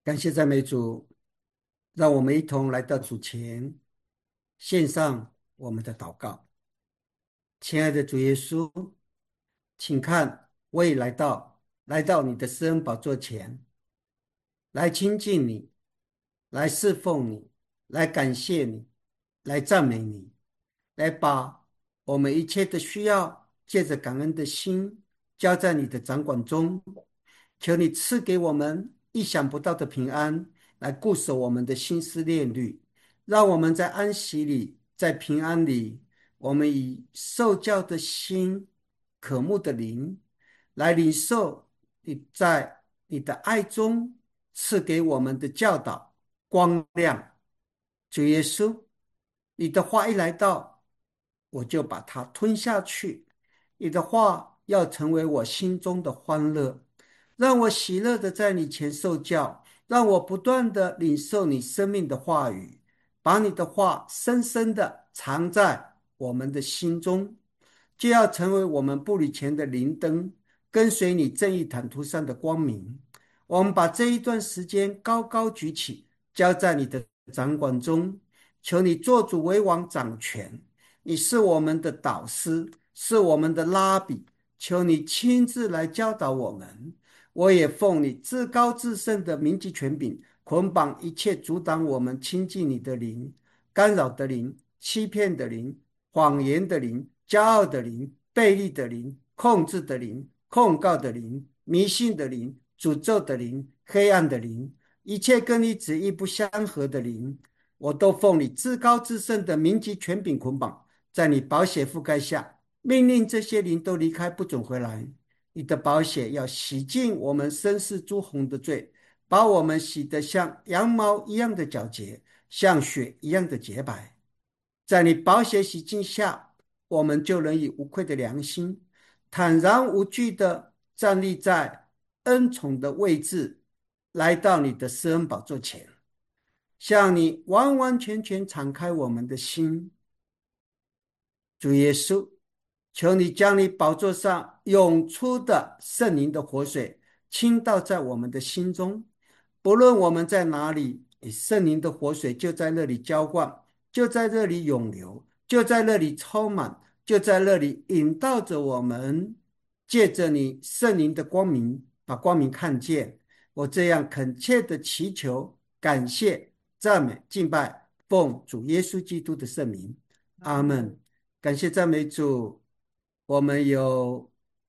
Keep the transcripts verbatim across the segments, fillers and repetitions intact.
感谢赞美主，让我们一同来到主前，献上我们的祷告。亲爱的主耶稣，请看，我已来到，来到你的施恩宝座前，来亲近你，来侍奉你，来感谢你，来赞美你，来把我们一切的需要，借着感恩的心，交在你的掌管中。求你赐给我们意想不到的平安，来固守我们的心思念虑，让我们在安息里，在平安里，我们以受教的心、渴慕的灵，来领受你在你的爱中赐给我们的教导、光亮。主耶稣，你的话一来到，我就把它吞下去。你的话要成为我心中的欢乐，让我喜乐的在你前受教，让我不断的领受你生命的话语，把你的话深深的藏在我们的心中，就要成为我们步履前的灵灯，跟随你正义坦途上的光明。我们把这一段时间高高举起，交在你的掌管中，求你做主为王掌权。你是我们的导师，是我们的拉比，求你亲自来教导我们。我也奉你至高至圣的名及权柄，捆绑一切阻挡我们亲近你的灵、干扰的灵、欺骗的灵、谎言的灵、骄傲的灵、悖逆的灵、控制的灵、控告的灵、迷信的灵、诅咒的灵、黑暗的灵，一切跟你旨意不相合的灵，我都奉你至高至圣的名及权柄捆绑，在你宝血覆盖下，命令这些灵都离开，不准回来。你的宝血要洗净我们身世诸红的罪，把我们洗得像羊毛一样的皎洁，像雪一样的洁白。在你宝血洗净下，我们就能以无愧的良心，坦然无惧地站立在恩宠的位置，来到你的施恩宝座前，向你完完全全敞开我们的心。主耶稣，求你将你宝座上涌出的圣灵的活水倾倒在我们的心中，不论我们在哪里，圣灵的活水就在那里浇灌，就在那里涌流，就在那里充满，就在那里引导着我们，借着你圣灵的光明，把光明看见。我这样恳切的祈求、感谢、赞美、敬拜，奉主耶稣基督的圣名，阿门。感谢赞美主，我们有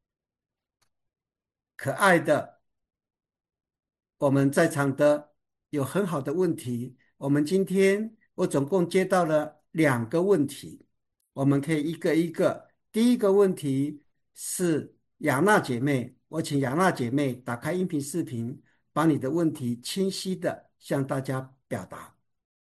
可爱的，我们在场的有很好的问题。我们今天我总共接到了两个问题，我们可以一个一个。第一个问题是雅娜姐妹，我请雅娜姐妹打开音频视频，把你的问题清晰的向大家表达。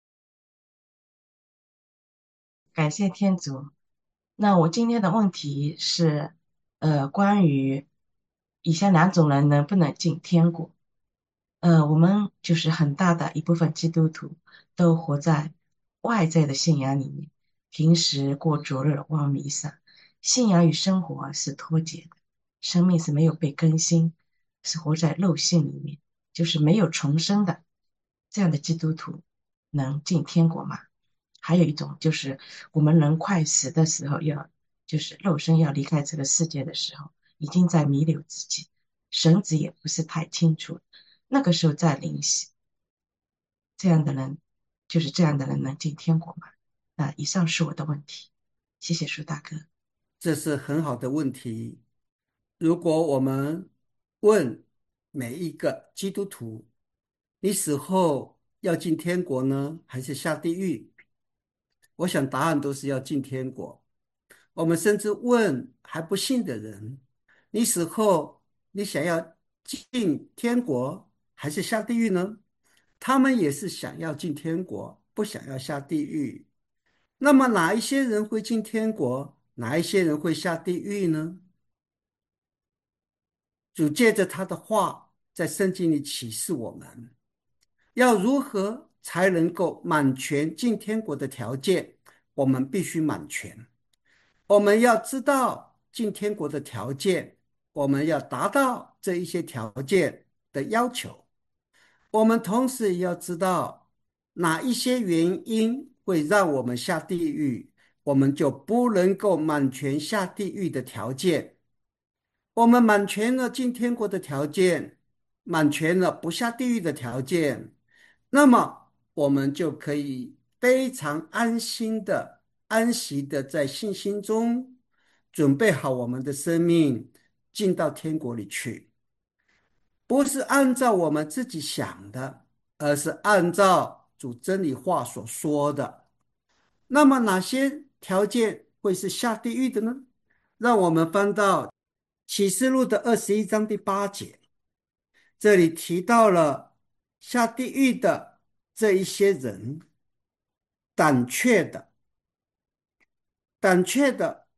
感谢天主。那我今天的问题是，呃，关于以下两种人能不能进天国？呃，我们就是很大的一部分基督徒都活在外在的信仰里面，平时过主日望弥撒，信仰与生活啊是脱节的，生命是没有被更新，是活在肉性里面，就是没有重生的。这样的基督徒能进天国吗？还有一种就是我们人快死的时候要，就是肉身要离开这个世界的时候，已经在弥留之际，神子也不是太清楚，那个时候再灵洗，这样的人，就是这样的人能进天国吗？那以上是我的问题，谢谢舒大哥。 这是很好的问题。如果我们问每一个基督徒，你死后要进天国呢，还是下地狱？我想答案都是要进天国。我们甚至问还不信的人，你死后你想要进天国还是下地狱呢？他们也是想要进天国，不想要下地狱。那么哪一些人会进天国，哪一些人会下地狱呢？主借着他的话在圣经里启示我们，要如何才能够满全进天国的条件，我们必须满全。我们要知道进天国的条件，我们要达到这一些条件的要求。 我们同时也要知道哪一些原因会让我们下地狱，我们就不能够满全下地狱的条件。我们满全了进天国的条件，满全了不下地狱的条件，那么我们就可以非常安心的、安息的在信心中准备好我们的生命进到天国里去。不是按照我们自己想的，而是按照主真理话所说的。那么哪些条件会是下地狱的呢？让我们翻到启示录的二十一章第八节，这里提到了下地狱的这一些人，胆怯的，胆怯的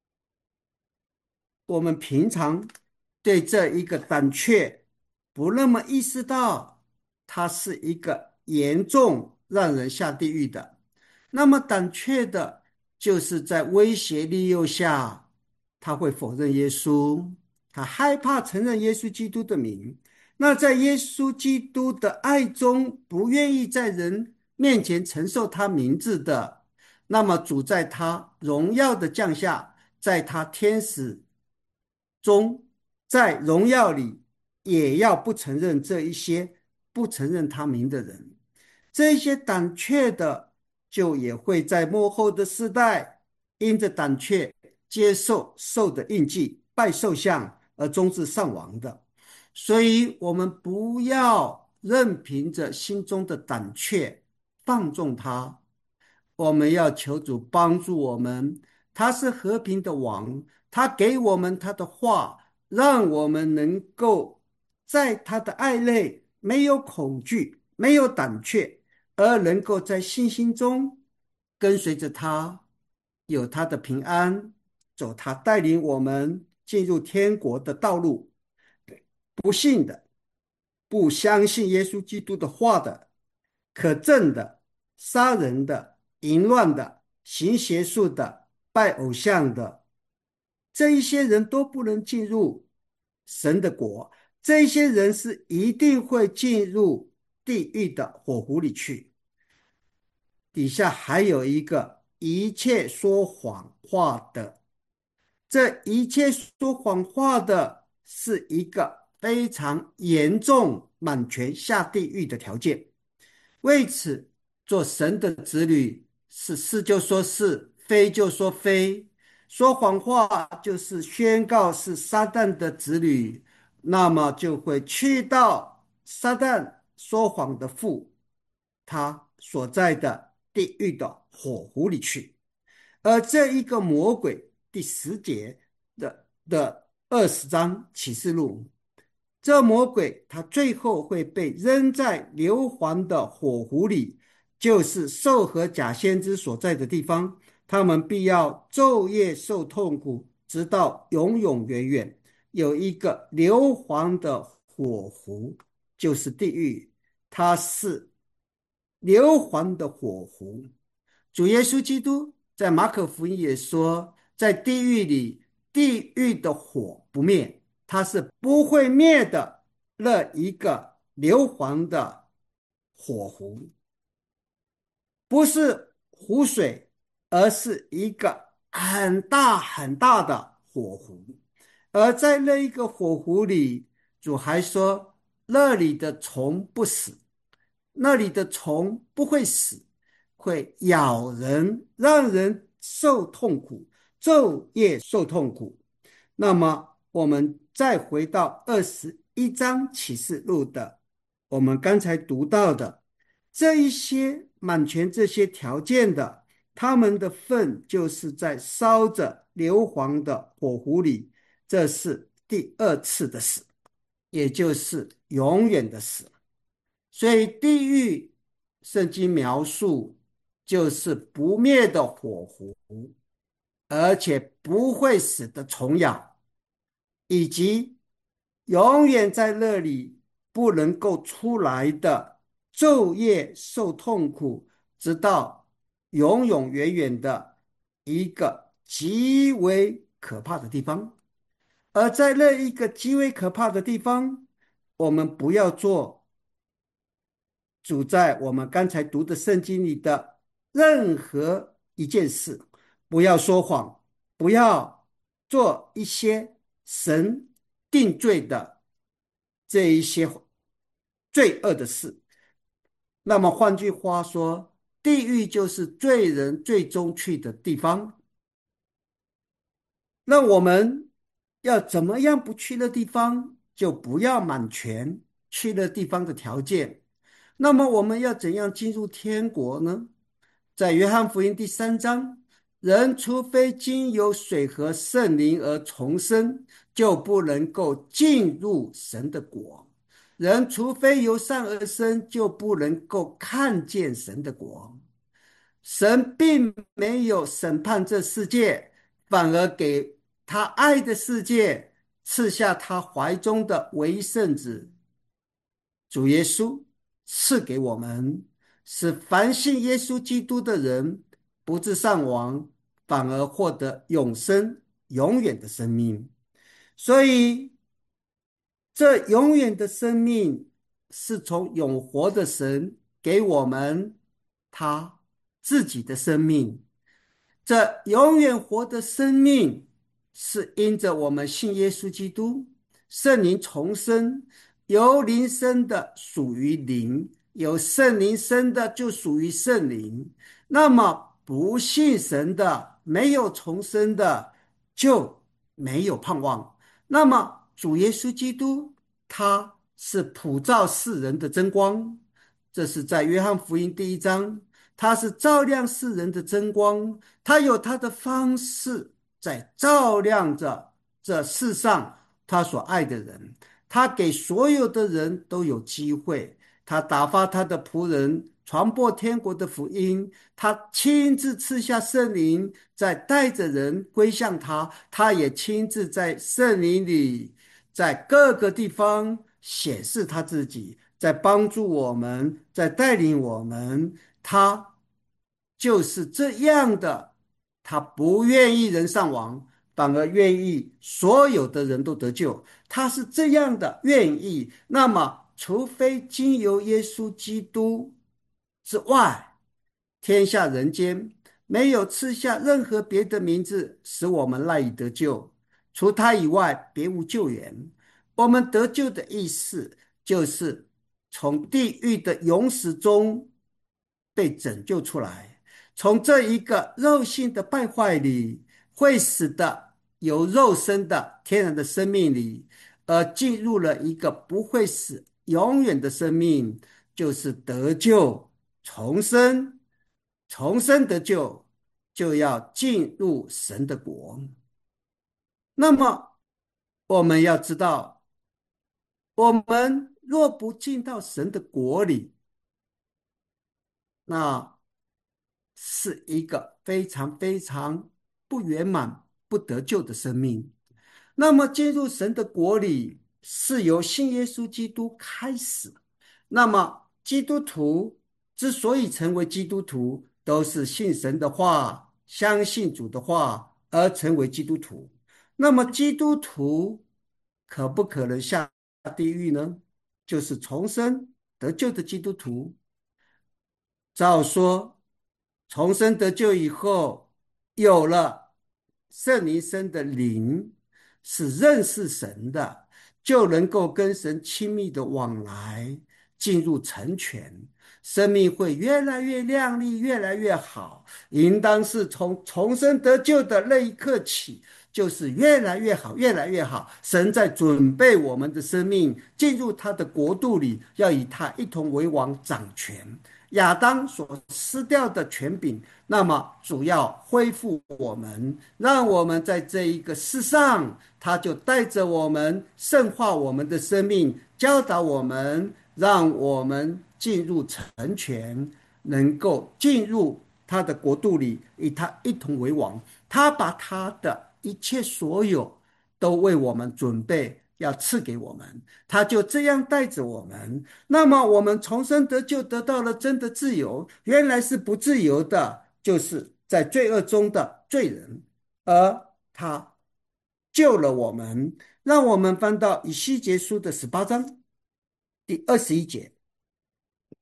我们平常对这一个胆怯不那么意识到，它是一个严重让人下地狱的。那么胆怯的，就是在威胁利诱下，他会否认耶稣，他害怕承认耶稣基督的名。那在耶稣基督的爱中，不愿意在人面前承受他名字的，那么主在他荣耀的降下，在他天使中，在荣耀里，也要不承认这一些不承认他名的人。这一些胆怯的，就也会在末后的世代，因着胆怯接受兽的印记，拜兽像而终至丧亡的。所以，我们不要任凭着心中的胆怯放纵它，我们要求主帮助我们。他是和平的王，他给我们他的话，让我们能够在他的爱内没有恐惧，没有胆怯，而能够在信心中跟随着他，有他的平安，走他带领我们进入天国的道路。不信的、不相信耶稣基督的话的、可憎的、杀人的、淫乱的、行邪术的、拜偶像的，这一些人都不能进入神的国。这一些人是一定会进入地狱的火湖里去。底下还有一个一切说谎话的，这一切说谎话的是一个非常严重满全下地狱的条件。为此，做神的子女是是就说是，非就说非。说谎话就是宣告是撒旦的子女，那么就会去到撒旦说谎的父他所在的地狱的火湖里去。而这一个魔鬼，第十节的的二十章启示录，这魔鬼他最后会被扔在硫磺的火湖里，就是兽和假先知所在的地方，他们必要昼夜受痛苦，直到永永远远。有一个硫磺的火湖，就是地狱，它是硫磺的火湖。主耶稣基督在马可福音也说，在地狱里，地狱的火不灭，它是不会灭的那一个硫磺的火湖，不是湖水，而是一个很大很大的火湖。而在那一个火湖里，主还说，那里的虫不死，那里的虫不会死，会咬人，让人受痛苦，昼夜受痛苦。那么，我们再回到二十一章启示录的，我们刚才读到的这一些满全这些条件的，他们的份就是在烧着硫磺的火湖里，这是第二次的死，也就是永远的死。所以地狱，圣经描述就是不灭的火湖，而且不会死的虫咬，以及永远在那里不能够出来的昼夜受痛苦，直到永永远远的一个极为可怕的地方。而在那一个极为可怕的地方，我们不要做主在我们刚才读的圣经里的任何一件事，不要说谎，不要做一些神定罪的这一些罪恶的事。那么换句话说，地狱就是罪人最终去的地方。那我们要怎么样不去的地方，就不要满全去的地方的条件。那么我们要怎样进入天国呢？在约翰福音第三章，人除非经由水和圣灵而重生，就不能够进入神的国。人除非由善而生，就不能够看见神的国。神并没有审判这世界，反而给他爱的世界赐下他怀中的唯一圣子主耶稣，赐给我们，使凡信耶稣基督的人不致丧亡，反而获得永生永远的生命。所以这永远的生命是从永活的神给我们他自己的生命。这永远活的生命是因着我们信耶稣基督，圣灵重生，由灵生的属于灵，由圣灵生的就属于圣灵。那么不信神的，没有重生的，就没有盼望。那么主耶稣基督他是普照世人的真光，这是在约翰福音第一章，他是照亮世人的真光，他有他的方式在照亮着这世上他所爱的人，他给所有的人都有机会，他打发他的仆人传播天国的福音，他亲自赐下圣灵，在带着人归向他，他也亲自在圣灵里在各个地方显示他自己，在帮助我们，在带领我们。他就是这样的，他不愿意人丧亡，反而愿意所有的人都得救。他是这样的愿意。那么，除非经由耶稣基督之外，天下人间没有赐下任何别的名字，使我们赖以得救。除他以外，别无救援。我们得救的意思，就是从地狱的永死中被拯救出来，从这一个肉性的败坏里，会使的有肉身的天然的生命里，而进入了一个不会死永远的生命，就是得救重生。重生得救，就要进入神的国。那么我们要知道，我们若不进到神的国里，那是一个非常非常不圆满、不得救的生命。那么进入神的国里，是由信耶稣基督开始。那么基督徒之所以成为基督徒，都是信神的话，相信主的话而成为基督徒。那么基督徒可不可能下地狱呢？就是重生得救的基督徒。照说，重生得救以后，有了圣灵生的灵，是认识神的，就能够跟神亲密的往来，进入成全，生命会越来越亮丽，越来越好。应当是从重生得救的那一刻起，就是越来越好，越来越好。神在准备我们的生命进入他的国度里，要与他一同为王掌权。亚当所失掉的权柄，那么主要恢复我们，让我们在这一个世上，他就带着我们圣化我们的生命，教导我们，让我们进入成全，能够进入他的国度里，与他一同为王。他把他的一切所有都为我们准备，要赐给我们，他就这样带着我们。那么我们重生得救，得到了真的自由。原来是不自由的，就是在罪恶中的罪人，而他救了我们。让我们翻到以西结书的十八章第二十一节。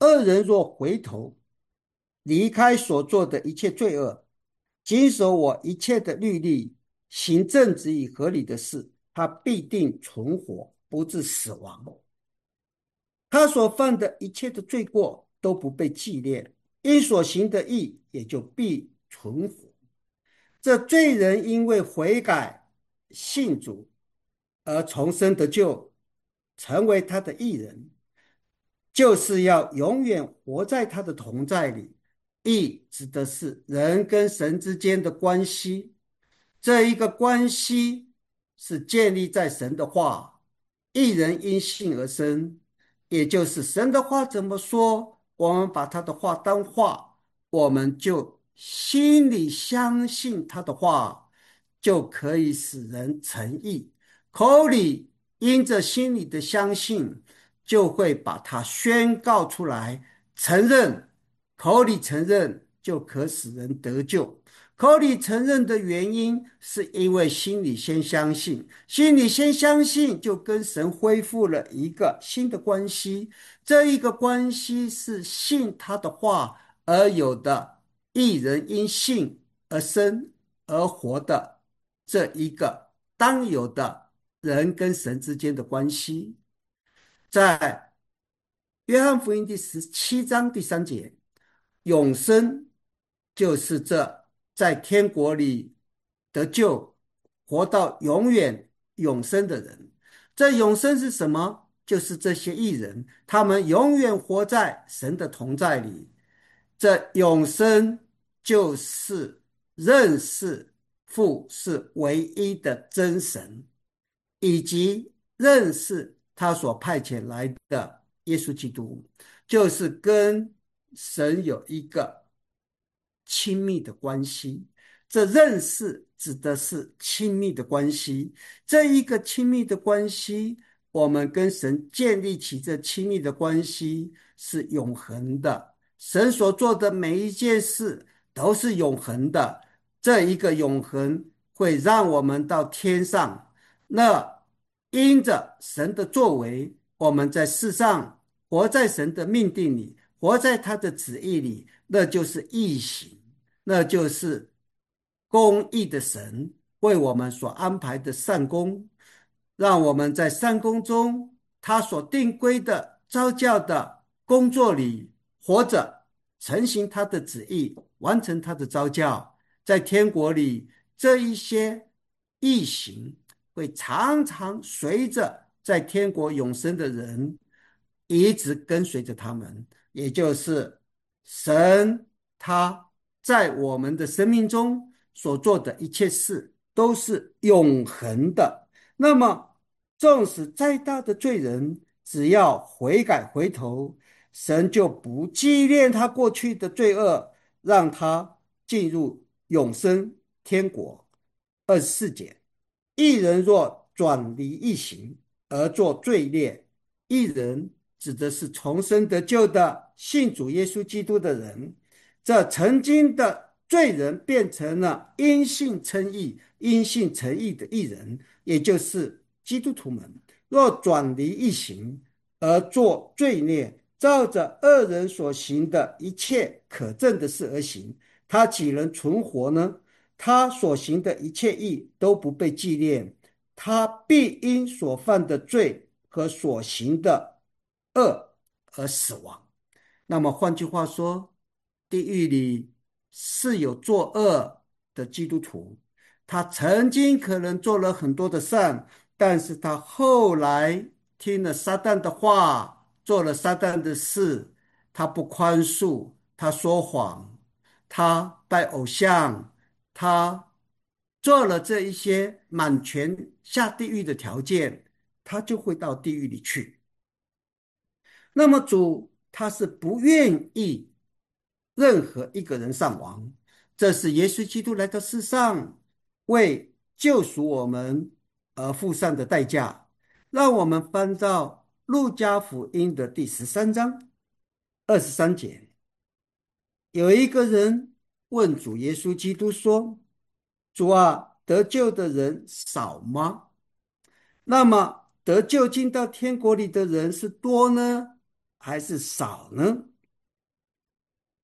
恶人若回头，离开所做的一切罪恶，谨守我一切的律例，行正直与合理的事，他必定存活，不致死亡。他所犯的一切的罪过都不被纪念，因所行的义也就必存活。这罪人因为悔改信主而重生得救，成为他的义人，就是要永远活在他的同在里。义指的是人跟神之间的关系，这一个关系是建立在神的话，一人因信而生，也就是神的话怎么说，我们把他的话当话，我们就心里相信他的话，就可以使人成义。口里因着心里的相信，就会把它宣告出来，承认，口里承认就可使人得救。口里承认的原因，是因为心里先相信，心里先相信，就跟神恢复了一个新的关系。这一个关系是信他的话而有的，一人因信而生而活的这一个当有的人跟神之间的关系。在约翰福音第十七章第三节，永生就是这在天国里得救、活到永远永生的人。这永生是什么？就是这些义人，他们永远活在神的同在里。这永生就是认识父是唯一的真神，以及认识他所派遣来的耶稣基督，就是跟神有一个亲密的关系。这认识指的是亲密的关系，这一个亲密的关系，我们跟神建立起这亲密的关系是永恒的。神所做的每一件事都是永恒的，这一个永恒会让我们到天上。那因着神的作为，我们在世上活在神的命定里，活在他的旨意里，那就是义行，那就是公义的神为我们所安排的善功，让我们在善功中他所定规的召教的工作里活着，承行他的旨意，完成他的召教。在天国里，这一些义行会常常随着在天国永生的人一直跟随着他们，也就是神他在我们的生命中所做的一切事都是永恒的。那么纵使再大的罪人，只要悔改回头，神就不纪念他过去的罪恶，让他进入永生天国。二十四节，一人若转离义行而作罪孽，一人指的是重生得救的信主耶稣基督的人，这曾经的罪人变成了因信称义、因信称义的义人，也就是基督徒们。若转离义行而作罪孽，照着恶人所行的一切可憎的事而行，他岂能存活呢？他所行的一切义都不被纪念，他必因所犯的罪和所行的恶而死亡。那么换句话说，地狱里是有作恶的基督徒，他曾经可能做了很多的善，但是他后来听了撒旦的话，做了撒旦的事，他不宽恕，他说谎，他拜偶像，他做了这一些满全下地狱的条件，他就会到地狱里去。那么主他是不愿意任何一个人上亡，这是耶稣基督来到世上为救赎我们而付上的代价。让我们翻到路加福音的第十三章二十三节，有一个人问主耶稣基督说：主啊，得救的人少吗？那么得救进到天国里的人是多呢，还是少呢？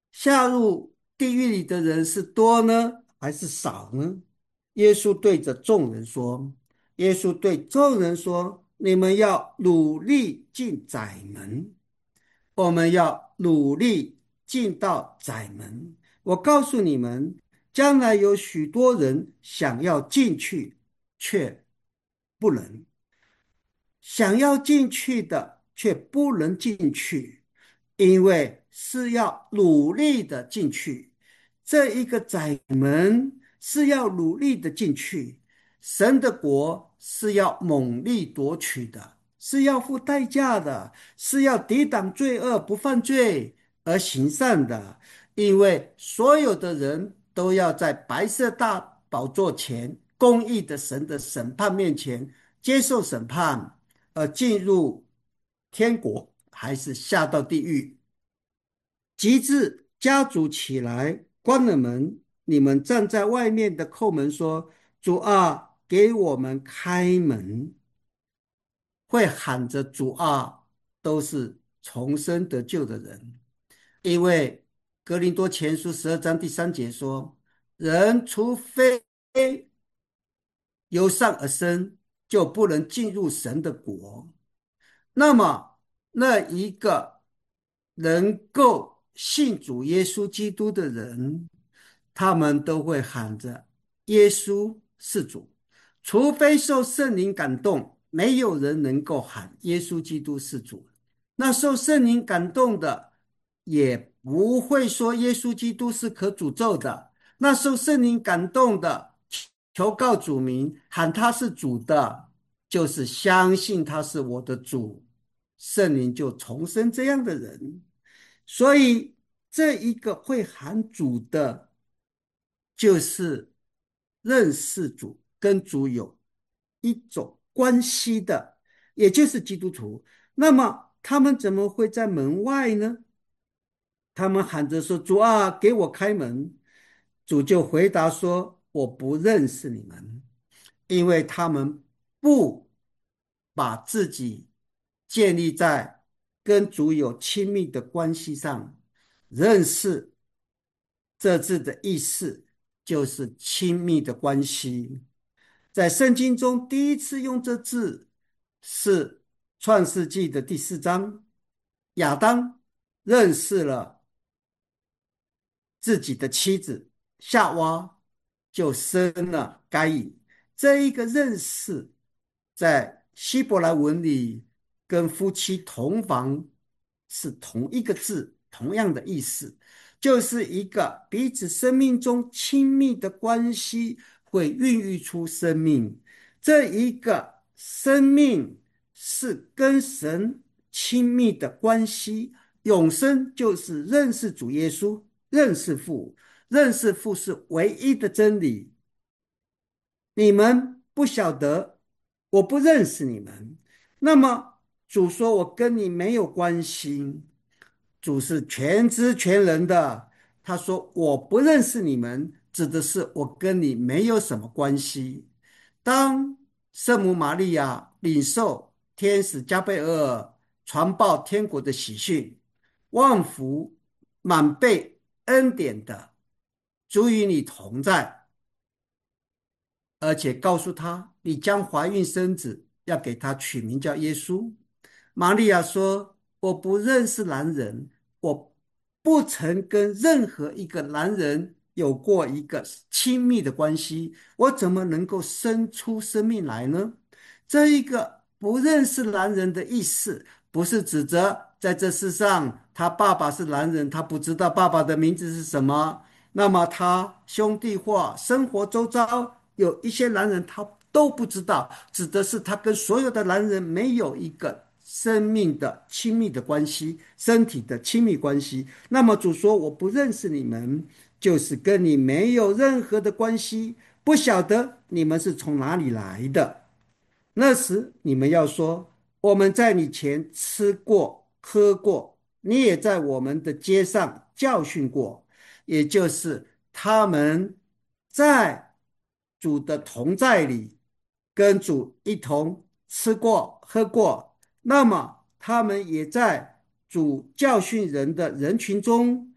下入地狱里的人是多呢，还是少呢？耶稣对着众人说：“耶稣对众人说，你们要努力进窄门。我们要努力进到窄门。我告诉你们，将来有许多人想要进去，却不能。想要进去的却不能进去，因为是要努力的进去。这一个窄门是要努力的进去，神的国是要猛力夺取的，是要付代价的，是要抵挡罪恶，不犯罪而行善的。因为所有的人都要在白色大宝座前，公义的神的审判面前接受审判。呃，进入天国还是下到地狱。及至家主起来关了门，你们站在外面的叩门说：主啊，给我们开门。会喊着主啊，都是重生得救的人。因为哥林多前书十二章第三节说：人除非由上而生，就不能进入神的国。那么，那一个能够信主耶稣基督的人，他们都会喊着耶稣是主。除非受圣灵感动，没有人能够喊耶稣基督是主。那受圣灵感动的，也不会说耶稣基督是可诅咒的。那受圣灵感动的，求告主名，喊他是主的，就是相信他是我的主，圣灵就重生这样的人。所以这一个会喊主的，就是认识主，跟主有一种关系的，也就是基督徒。那么他们怎么会在门外呢？他们喊着说：主啊，给我开门。主就回答说：我不认识你们。因为他们不把自己建立在跟主有亲密的关系上。认识这字的意思就是亲密的关系。在圣经中第一次用这字是创世纪的第四章，亚当认识了自己的妻子夏娃，就生了该隐。这一个认识在希伯来文里跟夫妻同房是同一个字，同样的意思，就是一个彼此生命中亲密的关系会孕育出生命。这一个生命是跟神亲密的关系，永生就是认识主耶稣，认识父。认识父是唯一的真理。你们不晓得，我不认识你们。那么主说：我跟你没有关系。主是全知全能的，他说：我不认识你们，指的是我跟你没有什么关系。当圣母玛利亚领受天使加贝尔传报天国的喜讯，万福满被恩典的主与你同在，而且告诉他，你将怀孕生子，要给他取名叫耶稣。玛利亚说：我不认识男人，我不曾跟任何一个男人有过一个亲密的关系，我怎么能够生出生命来呢？这一个不认识男人的意思，不是指着在这世上他爸爸是男人，他不知道爸爸的名字是什么，那么他兄弟或生活周遭有一些男人他都不知道，指的是他跟所有的男人没有一个生命的亲密的关系，身体的亲密关系。那么主说：我不认识你们，就是跟你没有任何的关系，不晓得你们是从哪里来的。那时你们要说：我们在你前吃过喝过，你也在我们的街上教训过。也就是他们在主的同在里跟主一同吃过喝过，那么他们也在主教训人的人群中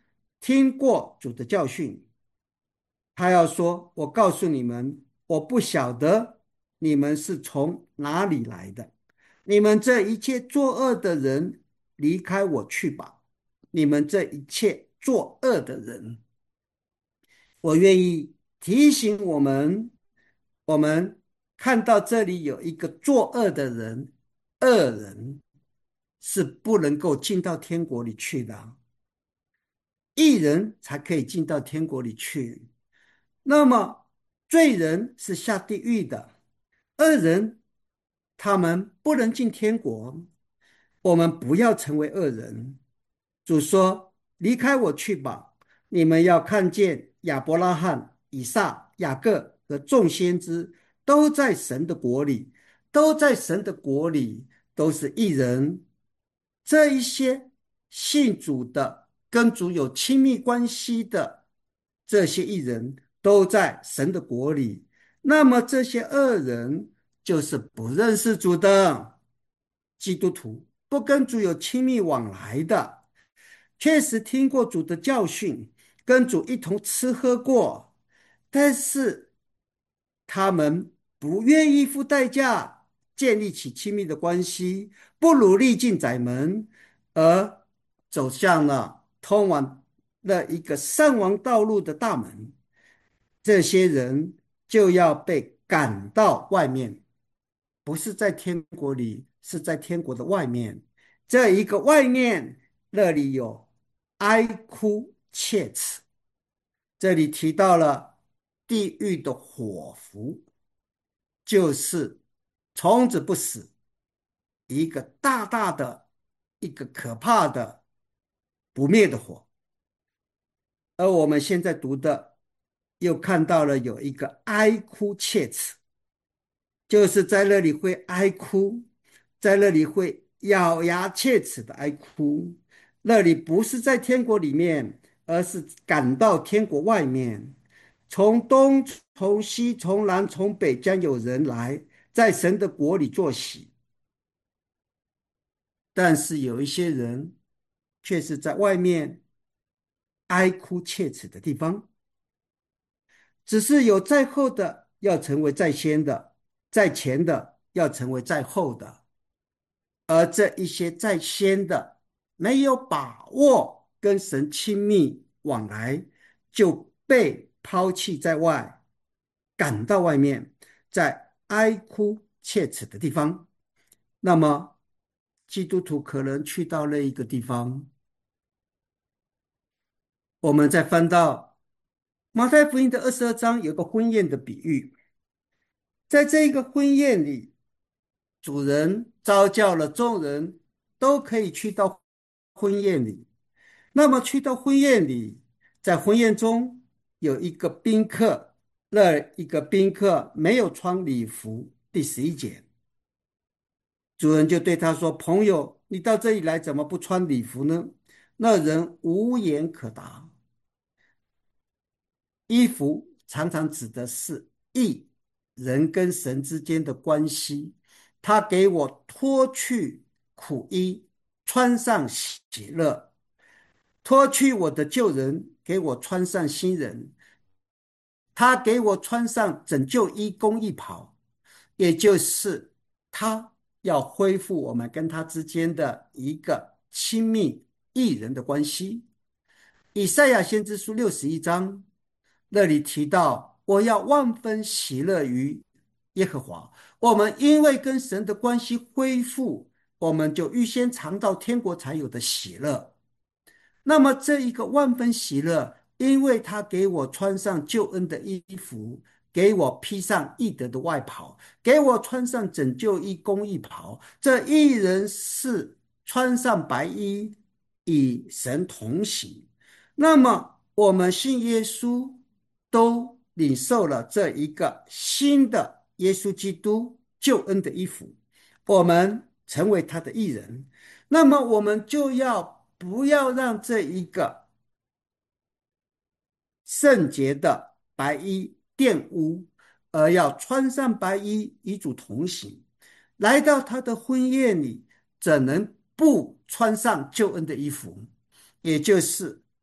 听过主的教训，他要说：“我告诉你们，我不晓得你们是从哪里来的。你们这一切作恶的人，离开我去吧！你们这一切作恶的人。”我愿意提醒我们，我们看到这里有一个作恶的人，恶人是不能够进到天国里去的，义人才可以进到天国里去。那么罪人是下地狱的，恶人他们不能进天国。我们不要成为恶人。主说：“离开我去吧！你们要看见亚伯拉罕、以撒、雅各和众先知都在神的国里，都在神的国里，都是义人。这一些信主的、跟主有亲密关系的这些义人，都在神的国里。那么这些恶人就是不认识主的基督徒，不跟主有亲密往来的。”确实听过主的教训，跟主一同吃喝过，但是他们不愿意付代价建立起亲密的关系，不努力进窄门，而走向了通往了一个上王道路的大门。这些人就要被赶到外面，不是在天国里，是在天国的外面。这一个外面，那里有哀哭切齿。这里提到了地狱的火湖，就是虫子不死，一个大大的、一个可怕的不灭的火。而我们现在读的，又看到了有一个哀哭切齿，就是在那里会哀哭，在那里会咬牙切齿的哀哭。那里不是在天国里面，而是赶到天国外面。从东从西从南从北将有人来，在神的国里坐席。但是有一些人却是在外面哀哭切齿的地方。只是有在后的要成为在先的，在前的要成为在后的。而这一些在先的没有把握跟神亲密往来，就被抛弃在外，赶到外面，在哀哭切齿的地方。那么基督徒可能去到那一个地方。我们再翻到马太福音的二十二章，有个婚宴的比喻。在这一个婚宴里，主人召叫了众人，都可以去到婚宴里。那么去到婚宴里，在婚宴中有一个宾客，那一个宾客没有穿礼服。第十一节，主人就对他说：“朋友，你到这里来，怎么不穿礼服呢？”那人无言可答。衣服常常指的是义人跟神之间的关系。他给我脱去苦衣，穿上喜乐，脱去我的旧人，给我穿上新人。他给我穿上拯救衣公义袍，也就是他要恢复我们跟他之间的一个亲密义人的关系。以赛亚先知书六十一章那里提到：“我要万分喜乐于耶和华。”我们因为跟神的关系恢复，我们就预先尝到天国才有的喜乐。那么这一个万分喜乐，因为他给我穿上救恩的衣服，给我披上义德的外袍，给我穿上拯救义公义袍。这一人是穿上白衣，与神同行。那么我们信耶稣，都领受了这一个新的耶稣基督救恩的衣服，我们成为他的义人。那么我们就要不要让这一个圣洁的白衣玷污，而要穿上白衣与主同行，来到他的婚宴里，怎能不穿上救恩的衣服？也就是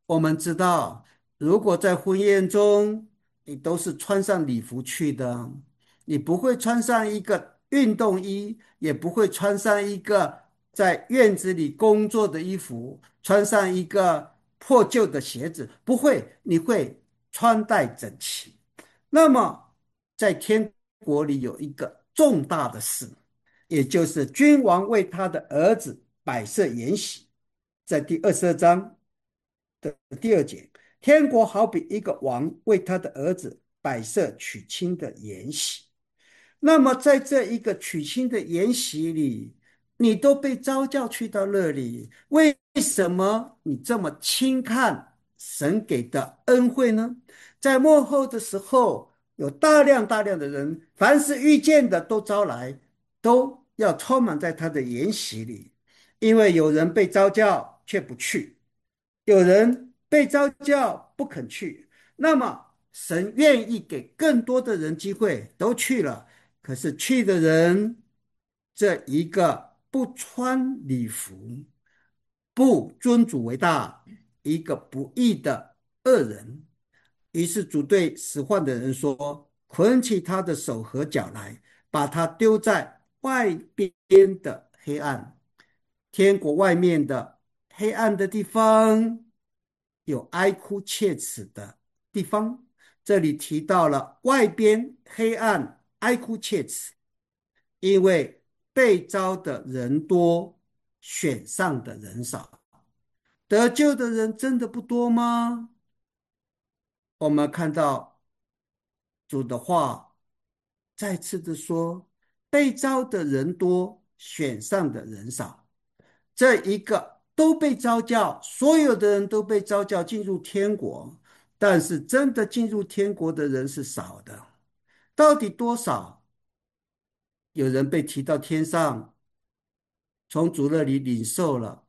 我们知道，如果在婚宴中，你都是穿上礼服去的，你不会穿上一个运动衣，也不会穿上一个在院子里工作的衣服，穿上一个破旧的鞋子，不会，你会穿戴整齐。那么，在天国里有一个重大的事，也就是君王为他的儿子摆设筵席，在第二十二章的第二节，天国好比一个王为他的儿子摆设娶亲的筵席。那么，在这一个娶亲的筵席里，你都被召叫去到那里，为什么你这么轻看神给的恩惠呢？在末后的时候，有大量大量的人，凡是遇见的都招来，都要充满在他的筵席里，因为有人被召叫却不去，有人被召叫不肯去，那么神愿意给更多的人机会，都去了。可是去的人，这一个不穿礼服、不尊主为大、一个不义的恶人，于是主对使唤的人说：捆起他的手和脚来，把他丢在外边的黑暗，天国外面的黑暗的地方，有哀哭切齿的地方。这里提到了外边黑暗，哀哭切齿，因为被招的人多，选上的人少。得救的人真的不多吗？我们看到主的话再次的说，被招的人多，选上的人少。这一个都被召叫，所有的人都被召叫进入天国，但是真的进入天国的人是少的。到底多少？有人被提到天上，从主那里领受了。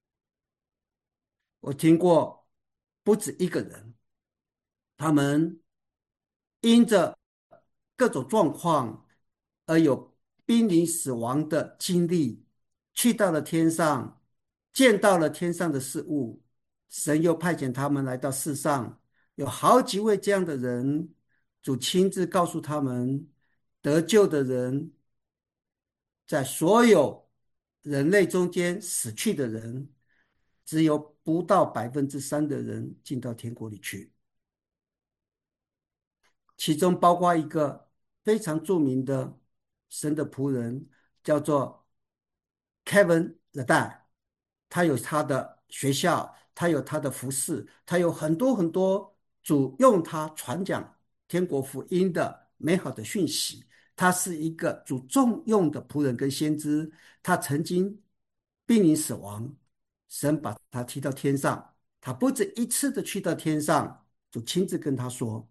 我听过不止一个人，他们因着各种状况而有濒临死亡的经历，去到了天上，见到了天上的事物，神又派遣他们来到世上，有好几位这样的人，主亲自告诉他们，得救的人在所有人类中间死去的人，只有不到百分之三的人进到天国里去。其中包括一个非常著名的神的仆人，叫做 Kevin l e d a 他有他的学校，他有他的服饰，他有很多很多主用他传讲天国福音的美好的讯息。他是一个主重用的仆人跟先知，他曾经濒临死亡，神把他提到天上，他不止一次的去到天上，主亲自跟他说。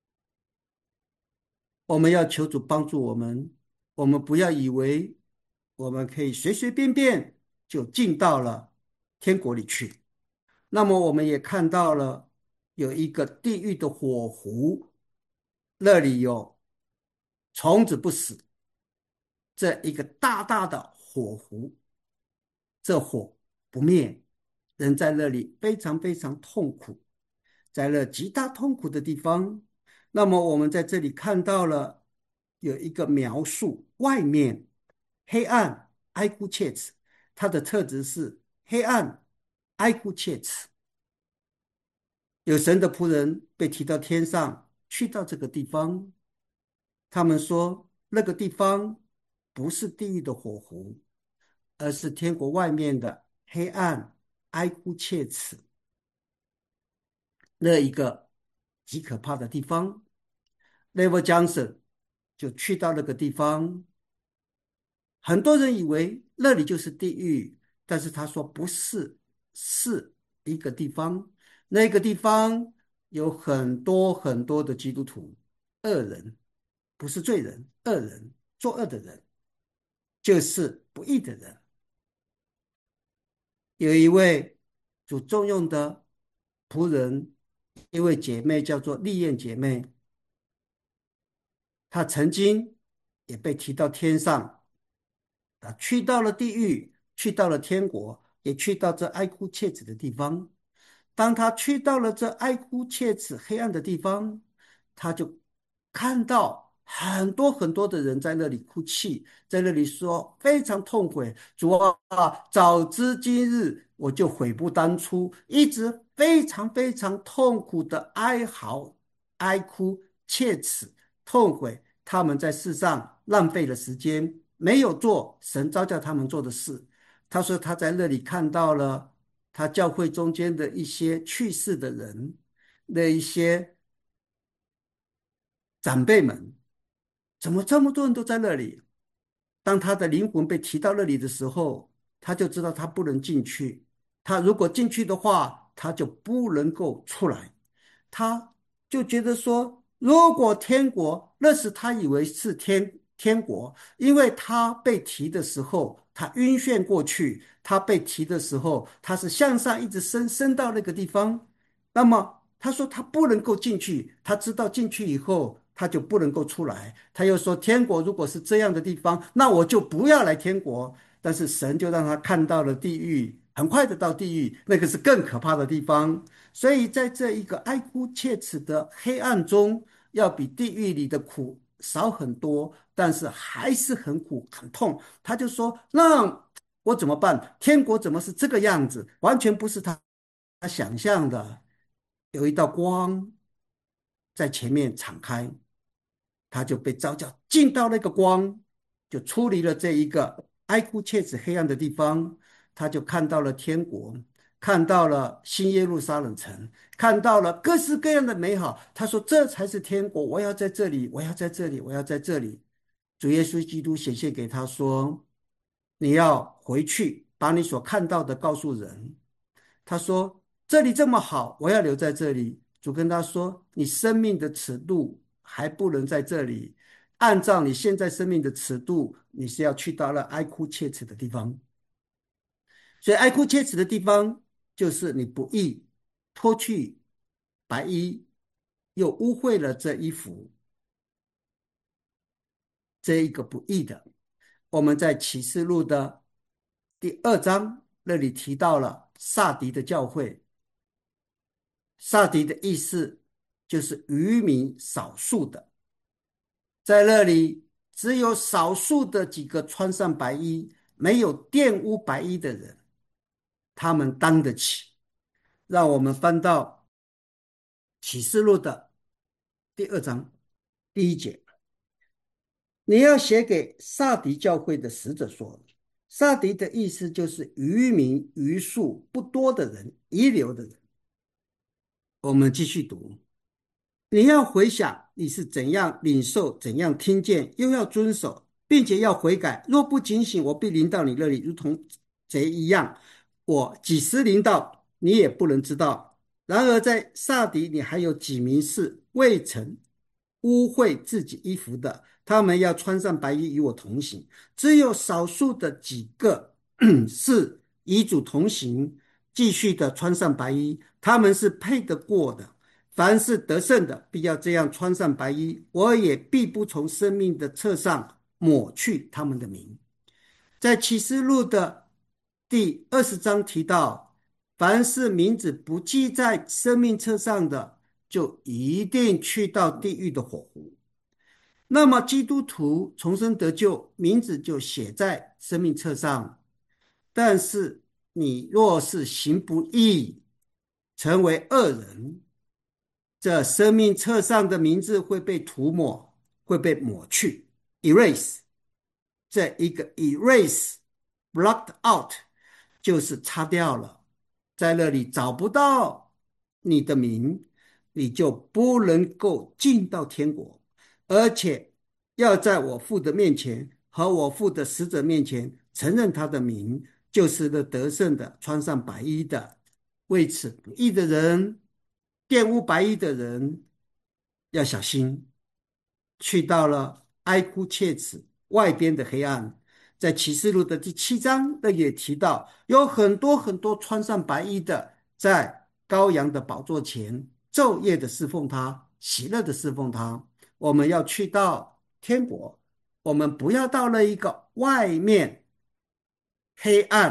我们要求主帮助我们，我们不要以为我们可以随随便便就进到了天国里去。那么我们也看到了有一个地狱的火湖，那里有虫子不死，这一个大大的火湖，这火不灭，人在那里非常非常痛苦，在那极大痛苦的地方。那么我们在这里看到了有一个描述，外面黑暗哀哭切齿，它的特质是黑暗哀哭切齿。有神的仆人被提到天上，去到这个地方，他们说那个地方不是地狱的火湖，而是天国外面的黑暗哀哭切齿那一个极可怕的地方。Level Johnson 就去到那个地方，很多人以为那里就是地狱，但是他说不是，是一个地方，那个地方有很多很多的基督徒，恶人，不是罪人，恶人，作恶的人，就是不义的人。有一位主重用的仆人，一位姐妹叫做丽燕姐妹，她曾经也被提到天上，啊，去到了地狱，去到了天国，也去到这哀哭切齿的地方。 当他去到了这哀哭切齿黑暗的地方，他就看到很多很多的人在那里哭泣，在那里说非常痛悔。主啊，早知今日，我就悔不当初，一直非常非常痛苦的哀嚎、哀哭、切齿、痛悔。他们在世上浪费了时间，没有做神召叫他们做的事。他说他在那里看到了他教会中间的一些去世的人，那一些长辈们，怎么这么多人都在那里？当他的灵魂被提到那里的时候，他就知道他不能进去。他如果进去的话，他就不能够出来。他就觉得说，如果天国，那时他以为是天天国，因为他被提的时候，他晕眩过去。他被提的时候，他是向上一直升升到那个地方。那么他说他不能够进去，他知道进去以后他就不能够出来。他又说，天国如果是这样的地方，那我就不要来天国。但是神就让他看到了地狱，很快的到地狱，那个是更可怕的地方。所以在这一个哀哭切齿的黑暗中，要比地狱里的苦少很多，但是还是很苦很痛。他就说：“那我怎么办？天国怎么是这个样子？完全不是他他想象的。有一道光在前面敞开，他就被召叫进到那个光，就出离了这一个哀哭切齿黑暗的地方，他就看到了天国，看到了新耶路撒冷城，看到了各式各样的美好。他说：“这才是天国，我要在这里，我要在这里，我要在这里。”主耶稣基督显现给他说：“你要回去，把你所看到的告诉人。”他说：“这里这么好，我要留在这里。”主跟他说：“你生命的尺度还不能在这里，按照你现在生命的尺度，你是要去到了哀哭切齿的地方。所以，哀哭切齿的地方，就是你不义脱去白衣，又污秽了这衣服，这一个不义的。”我们在启示录的第二章那里提到了撒迪的教会。撒迪的意思就是渔民少数的，在那里只有少数的几个穿上白衣，没有玷污白衣的人，他们当得起。让我们翻到启示录的第二章第一节。你要写给撒迪教会的使者说，撒迪的意思就是渔民、余数不多的人，遗留的人。我们继续读。你要回想你是怎样领受，怎样听见，又要遵守，并且要悔改。若不警醒，我必临到你那里，如同贼一样。我几时临到，你也不能知道。然而在撒底，你还有几名是未曾污秽自己衣服的，他们要穿上白衣与我同行。只有少数的几个是与主同行，继续的穿上白衣，他们是配得过的。凡是得胜的，必要这样穿上白衣，我也必不从生命的册上抹去他们的名。在启示录的第二十章提到，凡是名字不记在生命册上的，就一定去到地狱的火湖。那么基督徒重生得救，名字就写在生命册上。但是你若是行不义，成为恶人，这生命册上的名字会被涂抹，会被抹去 erase。 这一个 erase blocked out 就是擦掉了，在那里找不到你的名，你就不能够进到天国。而且要在我父的面前和我父的使者面前承认他的名，就是那得胜的穿上白衣的。为此不义的人，玷污白衣的人要小心，去到了哀哭切齿外边的黑暗。在启示录的第七章，那也提到有很多很多穿上白衣的，在羔羊的宝座前昼夜的侍奉他，喜乐的侍奉他。我们要去到天国，我们不要到了一个外面黑暗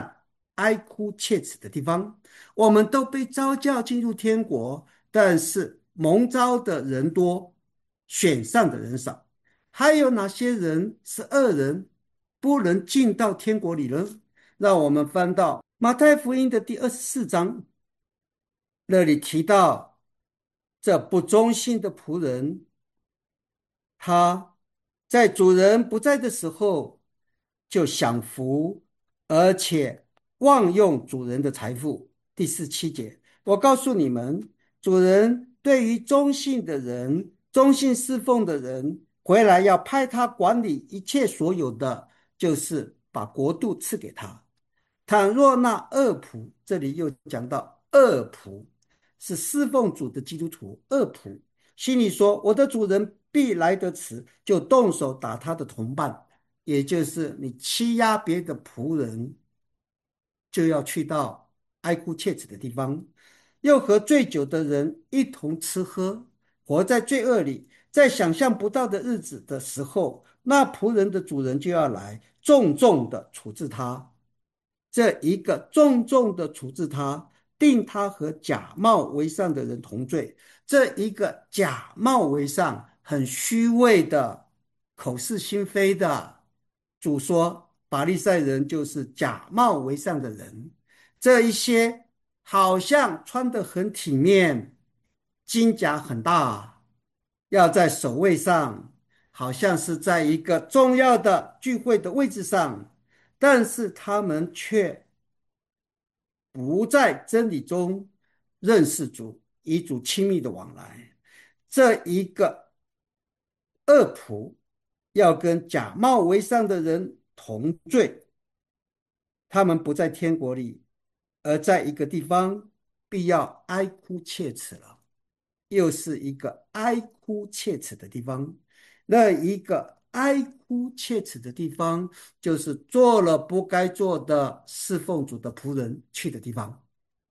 哀哭切齿的地方。我们都被召叫进入天国，但是蒙召的人多，选上的人少。还有哪些人是恶人，不能进到天国里呢？让我们翻到马太福音的第二十四章，那里提到这不忠心的仆人，他在主人不在的时候就享福，而且妄用主人的财富。第四七节，我告诉你们，主人对于忠信的人、忠信侍奉的人，回来要派他管理一切所有的，就是把国度赐给他。倘若那恶仆，这里又讲到恶仆，是侍奉主的基督徒，恶仆心里说：“我的主人必来得迟，就动手打他的同伴。”也就是你欺压别的仆人，就要去到哀哭切齿的地方，又和醉酒的人一同吃喝，活在罪恶里。在想象不到的日子的时候，那仆人的主人就要来重重的处置他。这一个重重的处置他，定他和假冒为善的人同罪。这一个假冒为善，很虚伪的，口是心非的。主说，法利赛人就是假冒为善的人。这一些好像穿得很体面，金甲很大，要在首位上，好像是在一个重要的聚会的位置上，但是他们却不在真理中认识主，与主亲密的往来。这一个恶仆要跟假冒为善的人同罪，他们不在天国里，而在一个地方必要哀哭切齿了。又是一个哀哭切齿的地方。那一个哀哭切齿的地方，就是做了不该做的侍奉主的仆人去的地方。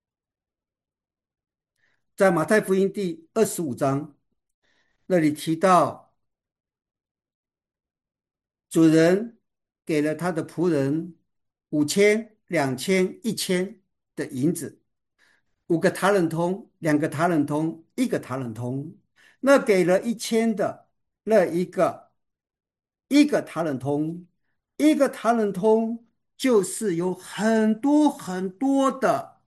在马太福音第二十五章那里提到，主人给了他的仆人五千、两千、一千的银子，五个塔冷通，两个塔冷通，一个塔冷通。那给了一千的那一个，一个塔冷通，一个塔冷通就是有很多很多的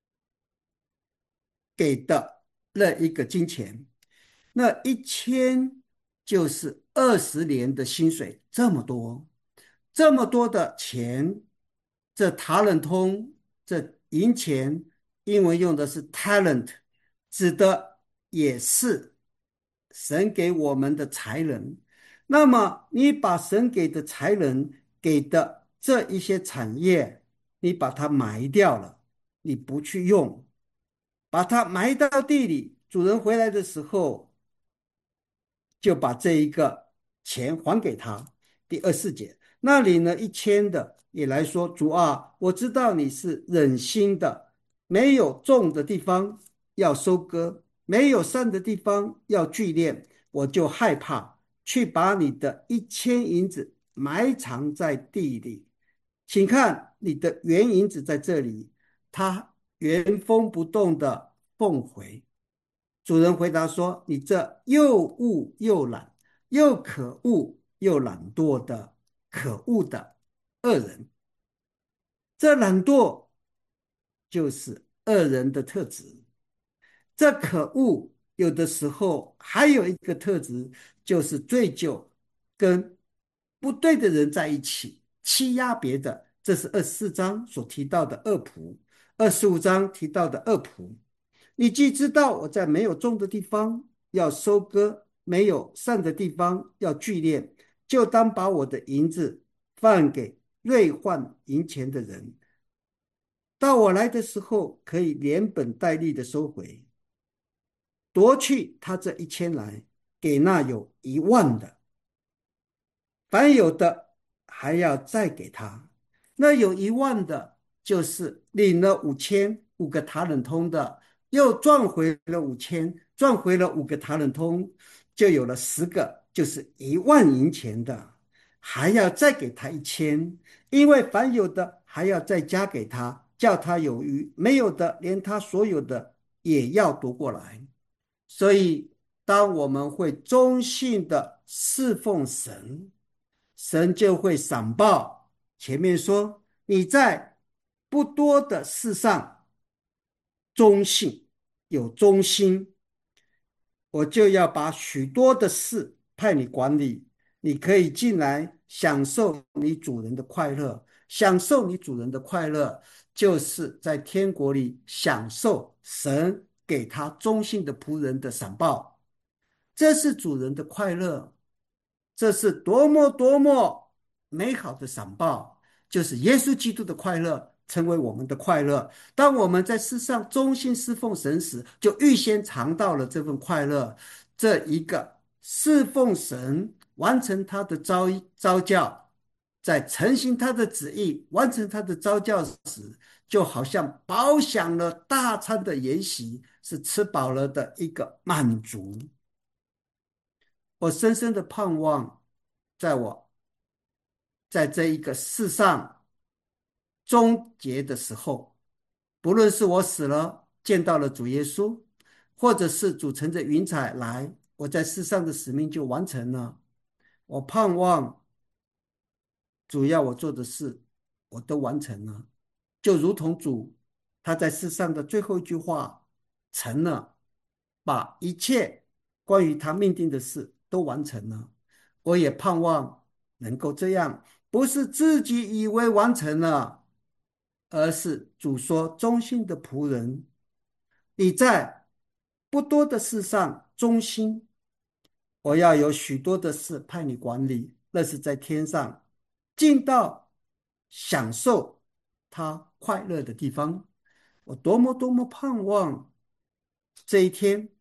给的那一个金钱。那一千就是二十年的薪水，这么多，这么多的钱，这塔冷通，这银钱，英文用的是 talent，指的也是神给我们的才能。那么你把神给的才能给的这一些产业，你把它埋掉了，你不去用，把它埋到地里，主人回来的时候，就把这一个钱还给他。第二十四节，那里呢一千的也来说：主啊，我知道你是忍心的，没有种的地方要收割，没有善的地方要聚敛，我就害怕，去把你的一千银子埋藏在地里。请看，你的原银子在这里，它原封不动的奉回。主人回答说：“你这又恶又懒，又可恶又懒惰的可恶的恶人。”这懒惰就是恶人的特质。这可恶有的时候还有一个特质，就是醉酒，跟不对的人在一起，欺压别的。这是二十四章所提到的恶仆，二十五章提到的恶仆。你既知道我在没有种的地方要收割，没有善的地方要聚敛，就当把我的银子放给兑换银钱的人，到我来的时候可以连本带利的收回，夺去他这一千来，给那有一万的。凡有的还要再给他。那有一万的，就是领了五千，五个塔冷通的，又赚回了五千，赚回了五个塔冷通，就有了十个，就是一万银钱的，还要再给他一千。因为凡有的还要再加给他，叫他有余；没有的，连他所有的也要夺过来。所以，当我们会忠信的侍奉神，神就会赏报。前面说你在不多的事上忠信，有忠心，我就要把许多的事派你管理。你可以进来享受你主人的快乐，享受你主人的快乐，就是在天国里享受神给他忠心的仆人的赏报。这是主人的快乐，这是多么多么美好的赏报，就是耶稣基督的快乐成为我们的快乐。当我们在世上忠心侍奉神时，就预先尝到了这份快乐。这一个侍奉神，完成他的召召教，在承行他的旨意，完成他的召教时，就好像饱享了大餐的筵席，是吃饱了的一个满足。我深深的盼望，在我在这一个世上终结的时候，不论是我死了见到了主耶稣，或者是主乘着云彩来，我在世上的使命就完成了。我盼望主要我做的事，我都完成了，就如同主他在世上的最后一句话成了，把一切关于他命定的事都完成了。我也盼望能够这样，不是自己以为完成了，而是主说忠心的仆人，你在不多的事上忠心，我要有许多的事派你管理，那是在天上进到享受他快乐的地方。我多么多么盼望这一天，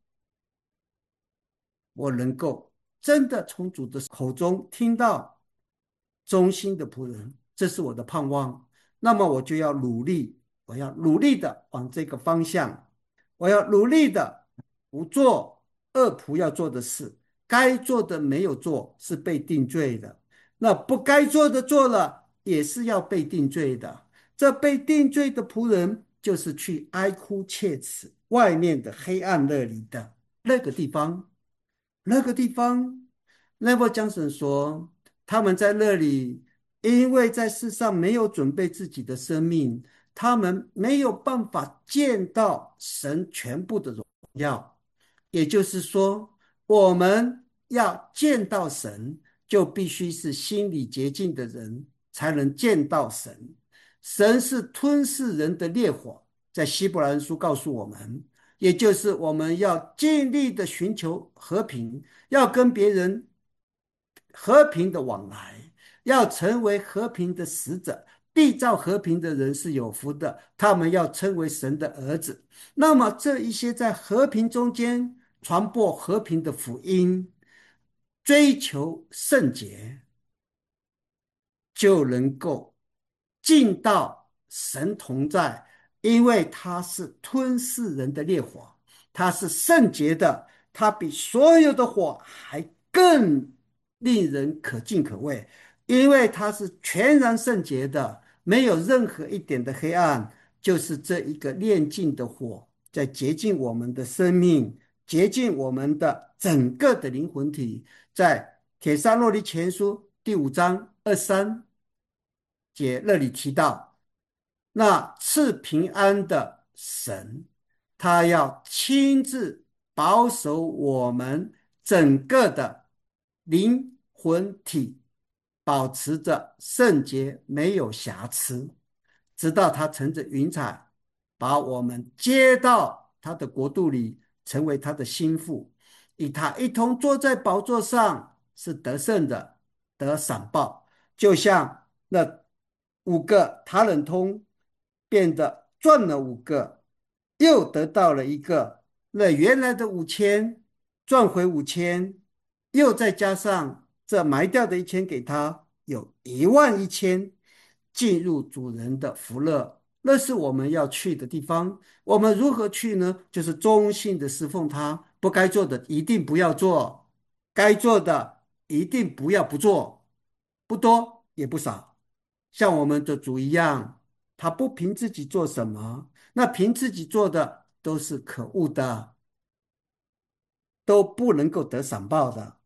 我能够真的从主的口中听到忠心的仆人，这是我的盼望。那么我就要努力，我要努力的往这个方向，我要努力的不做恶仆要做的事，该做的没有做是被定罪的，那不该做的做了也是要被定罪的。这被定罪的仆人，就是去哀哭切齿外面的黑暗那里的那个地方。那个地方 n e v i l Johnson 说，他们在那里，因为在世上没有准备自己的生命，他们没有办法见到神全部的荣耀。也就是说，我们要见到神，就必须是心里洁净的人才能见到神。神是吞噬人的烈火，在希伯来书告诉我们，也就是我们要尽力的寻求和平，要跟别人和平的往来，要成为和平的使者。缔造和平的人是有福的，他们要称为神的儿子。那么这一些在和平中间传播和平的福音，追求圣洁，就能够进到神同在，因为他是吞噬人的烈火，他是圣洁的，他比所有的火还更令人可敬可畏，因为他是全然圣洁的，没有任何一点的黑暗，就是这一个炼净的火，在洁净我们的生命，洁净我们的整个的灵魂体。在帖撒罗尼前书第五章二三节那里提到，那赐平安的神，他要亲自保守我们整个的灵魂体，保持着圣洁，没有瑕疵，直到他乘着云彩把我们接到他的国度里，成为他的心腹，与他一同坐在宝座上，是得胜的，得赏报。就像那五个塔冷通变得赚了五个，又得到了一个，那原来的五千赚回五千，又再加上这埋掉的一千给他，有一万一千进入主人的福乐。那是我们要去的地方。我们如何去呢？就是忠心的侍奉他，不该做的一定不要做，该做的一定不要不做，不多也不少，像我们的主一样， 他不凭自己做什么，那凭自己做的都是可恶的，都不能够得赏报的。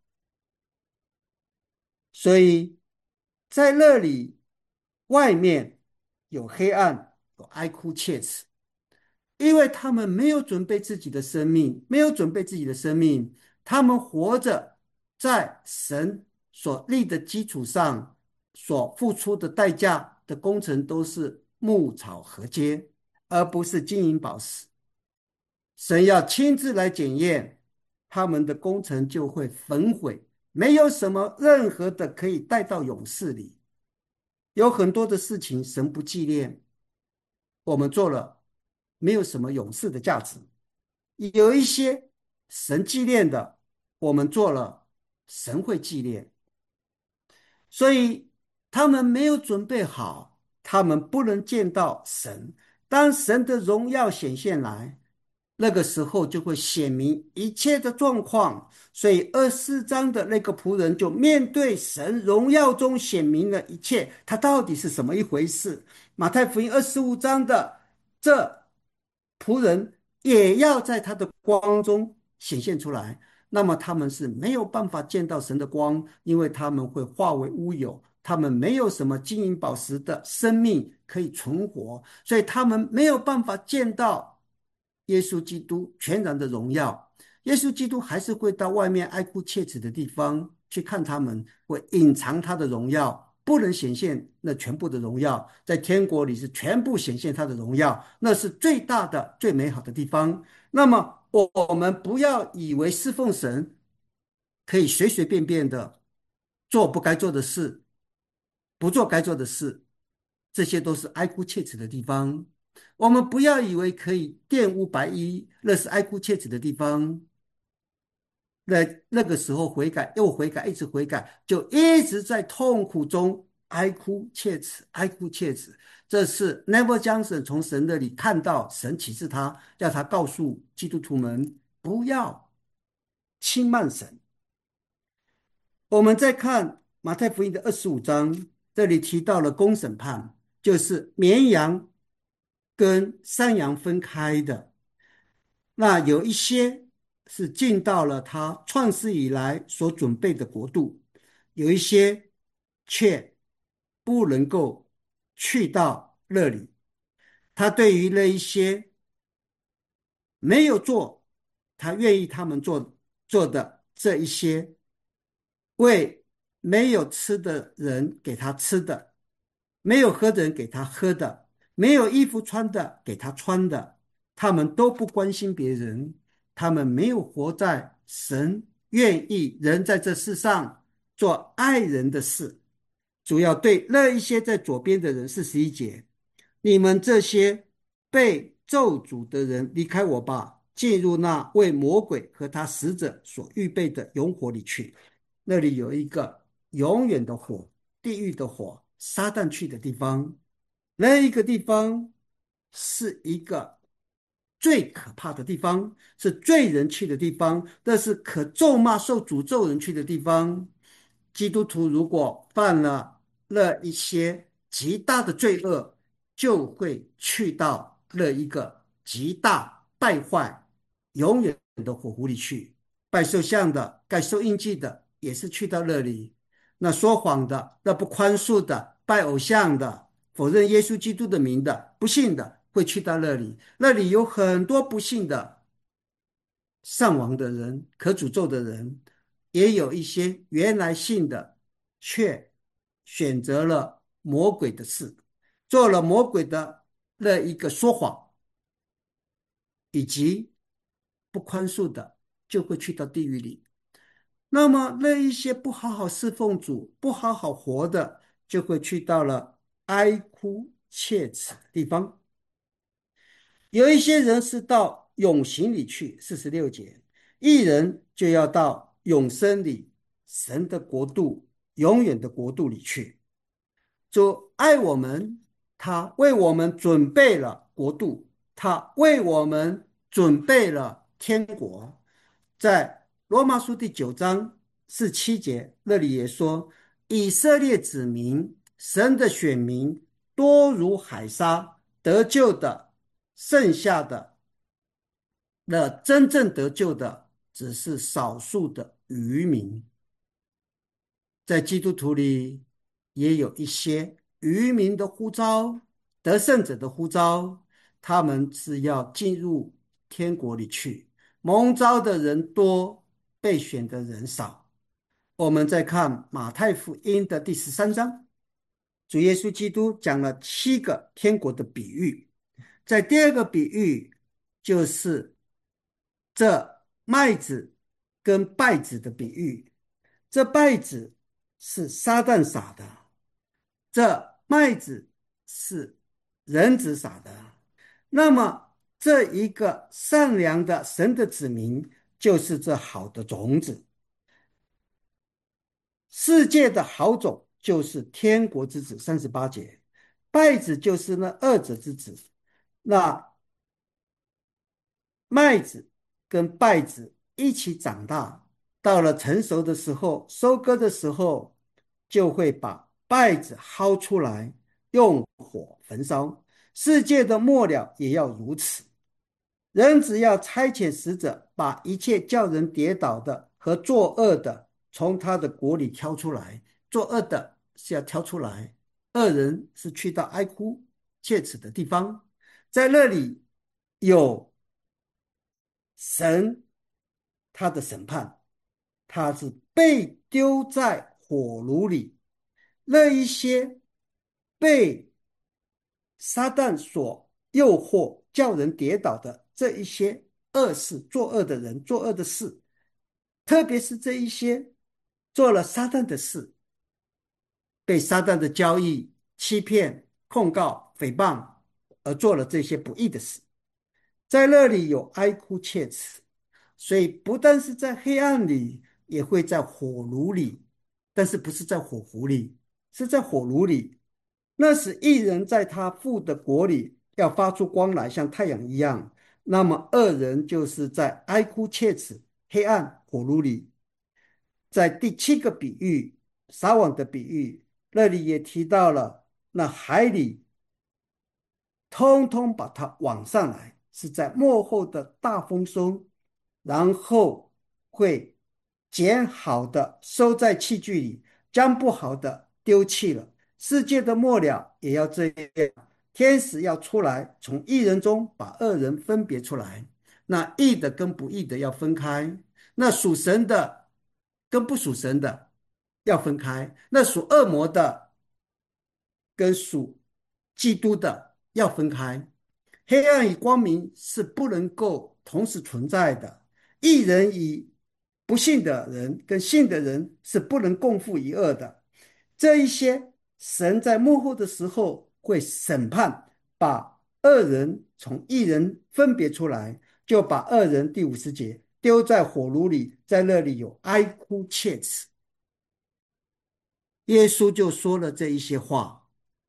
所以在那里，外面有黑暗，有哀哭切齿，因为他们没有准备自己的生命，没有准备自己的生命，他们活着在神所立的基础上，所付出的代价的工程都是牧草禾秸，而不是金银宝石。神要亲自来检验，他们的工程就会焚毁，没有什么任何的可以带到勇士里。有很多的事情神不纪念，我们做了没有什么勇士的价值。有一些神纪念的，我们做了神会纪念。所以他们没有准备好，他们不能见到神。当神的荣耀显现来，那个时候就会显明一切的状况。所以二十四章的那个仆人就面对神荣耀中显明了一切，他到底是什么一回事。马太福音二十五章的这仆人也要在他的光中显现出来。那么他们是没有办法见到神的光，因为他们会化为乌有，他们没有什么金银宝石的生命可以存活，所以他们没有办法见到耶稣基督全然的荣耀。耶稣基督还是会到外面哀哭切齿的地方去看他们，会隐藏他的荣耀，不能显现那全部的荣耀。在天国里是全部显现他的荣耀，那是最大的最美好的地方。那么我们不要以为侍奉神可以随随便便的做不该做的事，不做该做的事，这些都是哀哭切齿的地方。我们不要以为可以玷污白衣，那是哀哭切齿的地方。那那个时候悔改又悔改，一直悔改，就一直在痛苦中哀哭切齿，哀哭切齿。这是 Never Johnson 从神那里看到神启示他，要他告诉基督徒们不要轻慢神。我们再看马太福音的二十五章，这里提到了公审判，就是绵羊跟山羊分开的。那有一些是进到了他创世以来所准备的国度，有一些却不能够去到那里。他对于那一些没有做他愿意他们做做的这一些，为没有吃的人给他吃的，没有喝的人给他喝的，没有衣服穿的给他穿的，他们都不关心别人，他们没有活在神愿意人在这世上做爱人的事。主要对那一些在左边的人，四十一节，你们这些被咒诅的人，离开我吧，进入那为魔鬼和他使者所预备的永火里去。那里有一个永远的火，地狱的火，撒旦去的地方。那一个地方是一个最可怕的地方，是罪人去的地方，那是可咒骂受诅咒人去的地方。基督徒如果犯了那一些极大的罪恶，就会去到那一个极大败坏永远的火湖里去。拜寿像的、盖受印记的，也是去到那里。那说谎的、那不宽恕的、拜偶像的、否认耶稣基督的名的、不信的，会去到那里。那里有很多不信的、上网的人、可诅咒的人，也有一些原来信的，却选择了魔鬼的事，做了魔鬼的那一个说谎，以及不宽恕的，就会去到地狱里。那么那一些不好好侍奉主、不好好活的，就会去到了哀哭切齿的地方。有一些人是到永刑里去，四十六节，一人就要到永生里，神的国度，永远的国度里去。主爱我们，他为我们准备了国度，他为我们准备了天国。在罗马书第九章四七节那里也说，以色列子民，神的选民， 多如海沙，得救的剩下的，那真正得救的只是少数的渔民。在基督徒里也有一些渔民的呼召，得胜者的呼召，他们是要进入天国里去。蒙召的人多，被选的人少。我们再看马太福音的第十三章，主耶稣基督讲了七个天国的比喻。在第二个比喻，就是这麦子跟稗子的比喻。这稗子是撒旦撒的，这麦子是人子撒的。那么这一个善良的神的子民，就是这好的种子。世界的好种就是天国之子，三十八节。稗子就是那二者之子。那麦子跟稗子一起长大，到了成熟的时候，收割的时候，就会把稗子薅出来，用火焚烧。世界的末了也要如此。人只要差遣使者，把一切叫人跌倒的和作恶的从他的国里挑出来。作恶的是要挑出来，恶人是去到哀哭切齿的地方，在那里有神他的审判，他是被丢在火炉里。那一些被撒旦所诱惑叫人跌倒的这一些恶事，作恶的人，作恶的事，特别是这一些做了撒旦的事，被撒旦的交易、欺骗、控告、诽谤而做了这些不义的事，在那里有哀哭切齿。所以不但是在黑暗里，也会在火炉里，但是不是在火湖里，是在火炉里。那时义人在他父的国里要发出光来，像太阳一样。那么恶人就是在哀哭切齿、黑暗火炉里。在第七个比喻，撒网的比喻，那里也提到了那海里通通把它网上来，是在末后的大丰收，然后会捡好的收在器具里，将不好的丢弃了。世界的末了也要这样，天使要出来，从义人中把恶人分别出来，那义的跟不义的要分开，那属神的跟不属神的要分开，那属恶魔的跟属基督的要分开。黑暗与光明是不能够同时存在的，义人与不信的人跟信的人是不能共负一恶的。这一些神在幕后的时候会审判，把恶人从义人分别出来，就把恶人第五十节丢在火炉里，在那里有哀哭切齿。耶稣就说了这一些话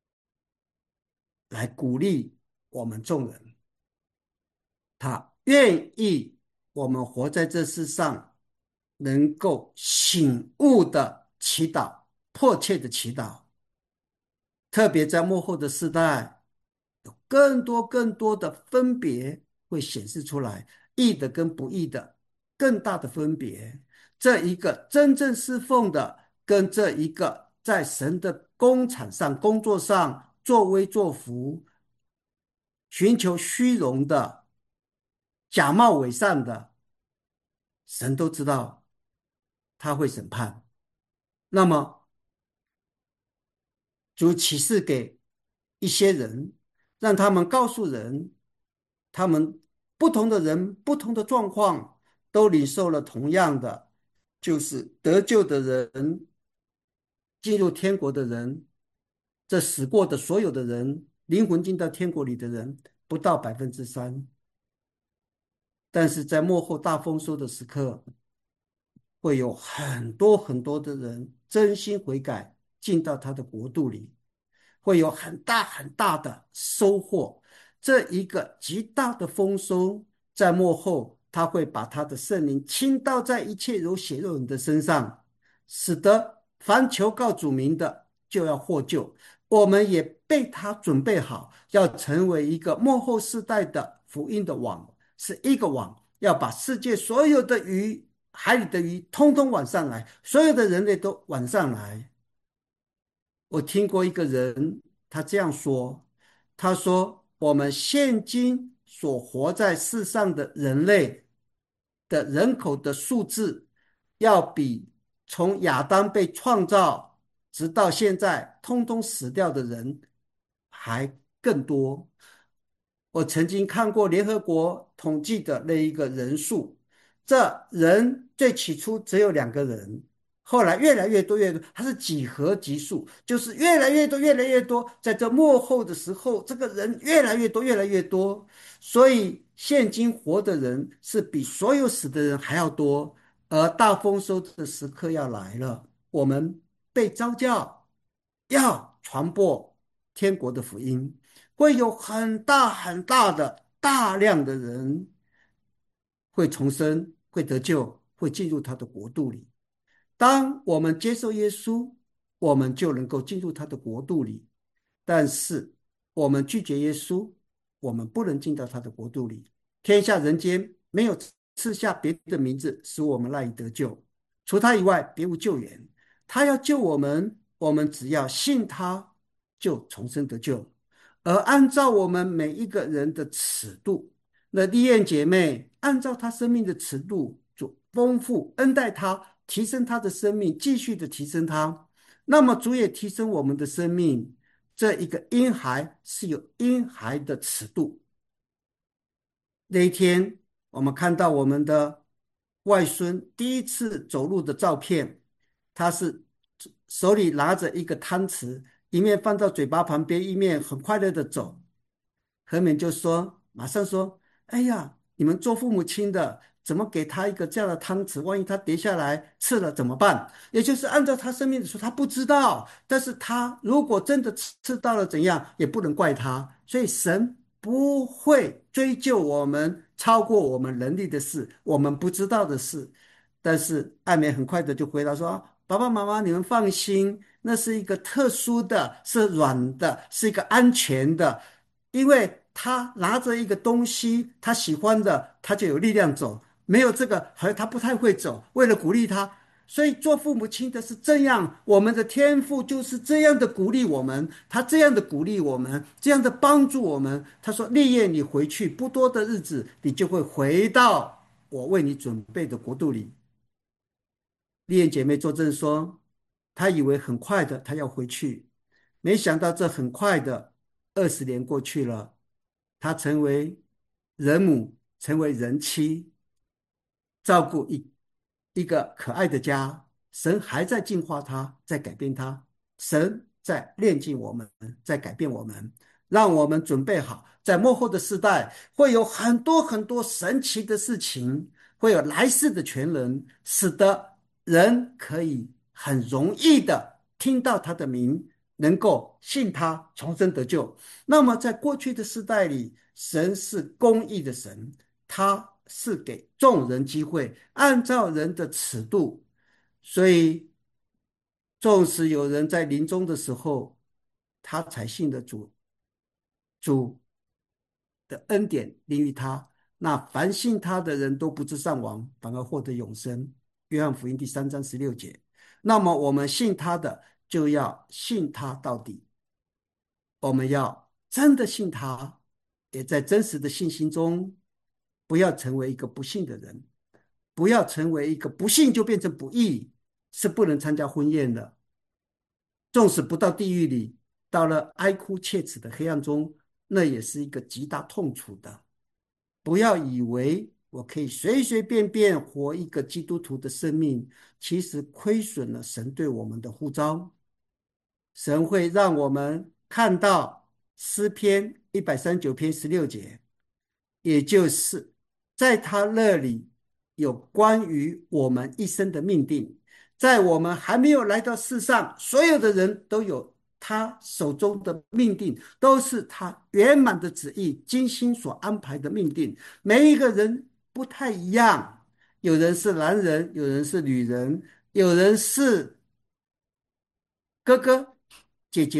来鼓励我们众人，他愿意我们活在这世上，能够醒悟的祈祷，迫切的祈祷。特别在末后的世代，有更多更多的分别会显示出来，义的跟不义的更大的分别。这一个真正侍奉的，跟这一个在神的工厂上、工作上作威作福、寻求虚荣的、假冒伪善的，神都知道他会审判。那么主启示给一些人，让他们告诉人，他们不同的人、不同的状况，都领受了同样的，就是得救的人、进入天国的人，这死过的所有的人，灵魂进到天国里的人，不到百分之三。但是在末后大丰收的时刻，会有很多很多的人真心悔改，进到他的国度里。会有很大很大的收获。这一个极大的丰收，在末后，他会把他的圣灵倾倒在一切有血肉人的身上，使得凡求告主名的就要获救。 我们也被他准备好，要成为一个末后世代的福音的网，是一个网，要把世界所有的鱼、海里的鱼通通网上来，所有的人类都网上来。我听过一个人，他这样说：他说，我们现今所活在世上的人类的人口的数字，要比从亚当被创造直到现在通通死掉的人还更多。我曾经看过联合国统计的那一个人数，这人最起初只有两个人，后来越来越多越多，它是几何级数，就是越来越多越来越多，在这末后的时候，这个人越来越多越来越多，所以现今活的人是比所有死的人还要多，而大丰收的时刻要来了，我们被召叫要传播天国的福音。会有很大很大的大量的人会重生，会得救，会进入他的国度里。当我们接受耶稣，我们就能够进入他的国度里。但是我们拒绝耶稣，我们不能进到他的国度里。天下人间没有赐下别的名字使我们赖以得救，除他以外别无救援。他要救我们，我们只要信他，就重生得救。而按照我们每一个人的尺度，那丽燕姐妹按照她生命的尺度，就丰富恩待她，提升她的生命，继续的提升她。那么主也提升我们的生命。这一个婴孩是有婴孩的尺度。那一天，我们看到我们的外孙第一次走路的照片，他是手里拿着一个汤匙，一面放到嘴巴旁边，一面很快乐的走。何美就说，马上说：“哎呀，你们做父母亲的，怎么给他一个这样的汤匙？万一他跌下来刺了怎么办？”也就是按照他生命的说，他不知道，但是他如果真的刺到了怎样，也不能怪他。所以神不会追究我们超过我们能力的事，我们不知道的事。但是艾美很快的就回答说：“爸爸妈妈，你们放心，那是一个特殊的，是软的，是一个安全的。”因为他拿着一个东西，他喜欢的，他就有力量走。没有这个，好像他不太会走。为了鼓励他，所以做父母亲的是这样，我们的天赋就是这样的鼓励我们，他这样的鼓励我们，这样的帮助我们。他说：“立业，你回去不多的日子，你就会回到我为你准备的国度里。”丽燕姐妹作证说，她以为很快的，她要回去，没想到这很快的二十年过去了，她成为人母，成为人妻，照顾一一个可爱的家。神还在净化她，在改变她，神在炼净我们，在改变我们，让我们准备好，在末后的世代会有很多很多神奇的事情，会有来世的全能，使得人可以很容易的听到他的名，能够信他，重生得救。那么在过去的世代里，神是公义的神，他是给众人机会，按照人的尺度。所以纵使有人在临终的时候，他才信的主，主的恩典临于他，那凡信他的人都不致丧亡，反而获得永生。约翰福音第三章十六节。那么我们信他的，就要信他到底。我们要真的信他，也在真实的信心中，不要成为一个不信的人，不要成为一个不信就变成不义，是不能参加婚宴的。纵使不到地狱里，到了哀哭切齿的黑暗中，那也是一个极大痛楚的。不要以为我可以随随便便活一个基督徒的生命，其实亏损了神对我们的呼召。神会让我们看到诗篇一百三十九篇十六节，也就是在他那里有关于我们一生的命定，在我们还没有来到世上，所有的人都有他手中的命定，都是他圆满的旨意，精心所安排的命定。每一个人不太一样，有人是男人，有人是女人，有人是哥哥姐姐，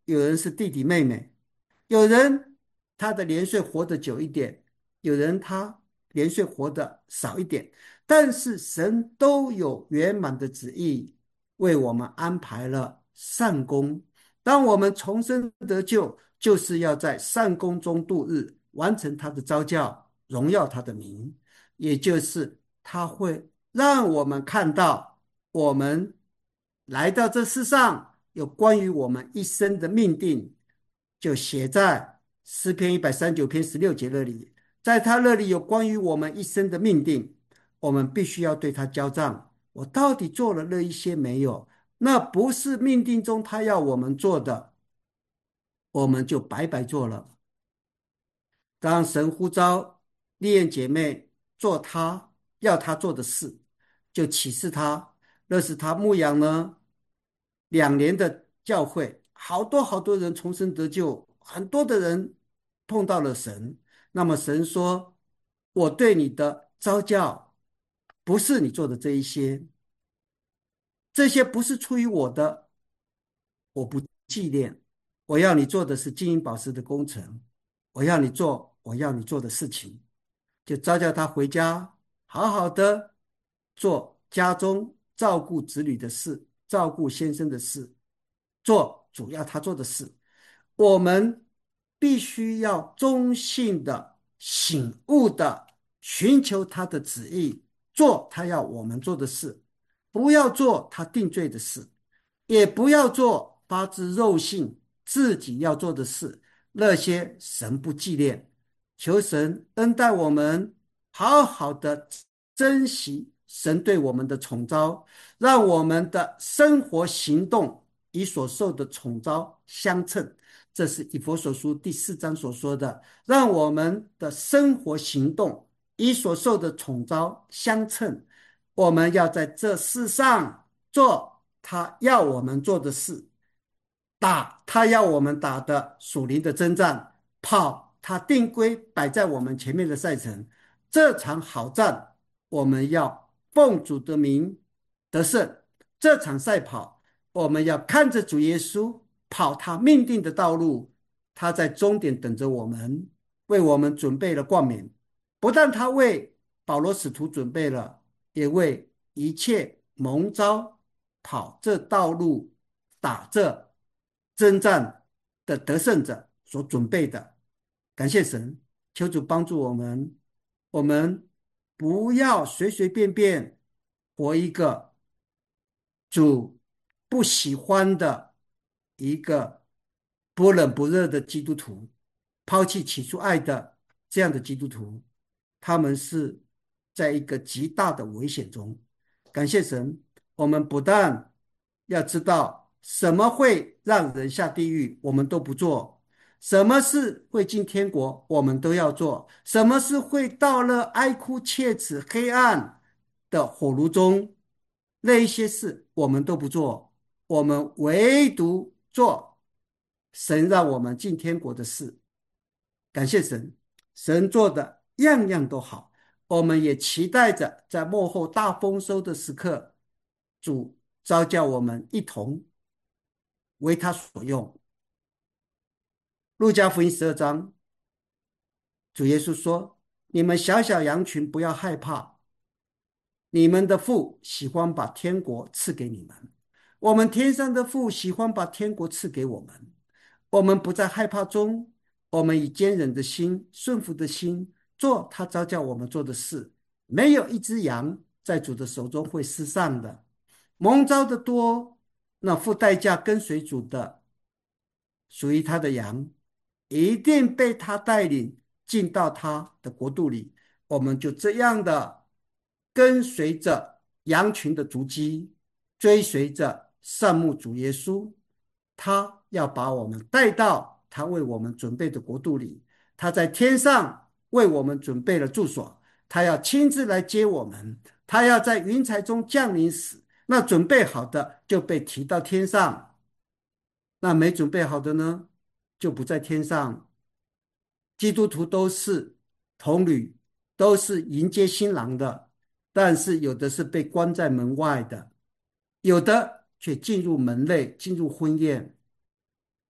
有人是弟弟妹妹，有人他的年岁活得久一点，有人他年岁活得少一点，但是神都有圆满的旨意，为我们安排了善功。当我们重生得救，就是要在善功中度日，完成他的召叫，荣耀他的名。也就是他会让我们看到，我们来到这世上有关于我们一生的命定，就写在诗篇一百三十九篇十六节那里。在他那里有关于我们一生的命定，我们必须要对他交账。我到底做了那一些没有？那不是命定中他要我们做的，我们就白白做了。当神呼召烈焰姐妹做她要她做的事，就启示她，那是她牧养了两年的教会，好多好多人重生得救，很多的人碰到了神。那么神说：“我对你的召教，不是你做的这一些，这些不是出于我的，我不纪念。我要你做的是金银宝石的工程，我要你做我要你做的事情。”就召叫他回家，好好的做家中照顾子女的事，照顾先生的事，做主要他做的事。我们必须要忠信的、醒悟的寻求他的旨意，做他要我们做的事，不要做他定罪的事，也不要做发自肉性自己要做的事，那些神不纪念。求神恩待我们，好好的珍惜神对我们的宠召，让我们的生活行动与所受的宠召相称。这是以弗所书第四章所说的，让我们的生活行动与所受的宠召相称。我们要在这世上做他要我们做的事，打他要我们打的属灵的征战，跑他定规摆在我们前面的赛程。这场好战，我们要奉主的名得胜。这场赛跑，我们要看着主耶稣跑他命定的道路，他在终点等着我们，为我们准备了冠冕。不但他为保罗使徒准备了，也为一切蒙召跑这道路、打这征战的得胜者所准备的。感谢神，求主帮助我们，我们不要随随便便活一个主不喜欢的一个不冷不热的基督徒，抛弃起初爱的这样的基督徒，他们是在一个极大的危险中。感谢神，我们不但要知道什么会让人下地狱，我们都不做；什么事会进天国，我们都要做；什么事会到了哀哭切齿、黑暗的火炉中，那一些事我们都不做，我们唯独做神让我们进天国的事。感谢神，神做的样样都好，我们也期待着在末后大丰收的时刻，主召叫我们一同为他所用。路加福音十二章，主耶稣说：你们小小羊群不要害怕，你们的父喜欢把天国赐给你们，我们天上的父喜欢把天国赐给我们。我们不在害怕中，我们以坚忍的心、顺服的心做他召叫我们做的事。没有一只羊在主的手中会失丧的。蒙召的多，那付代价跟随主的，属于他的羊，一定被他带领进到他的国度里。我们就这样的跟随着羊群的足迹，追随着善牧主耶稣，他要把我们带到他为我们准备的国度里。他在天上为我们准备了住所，他要亲自来接我们，他要在云彩中降临时，那准备好的就被提到天上，那没准备好的呢，就不在天上。基督徒都是童女，都是迎接新郎的，但是有的是被关在门外的，有的却进入门内，进入婚宴。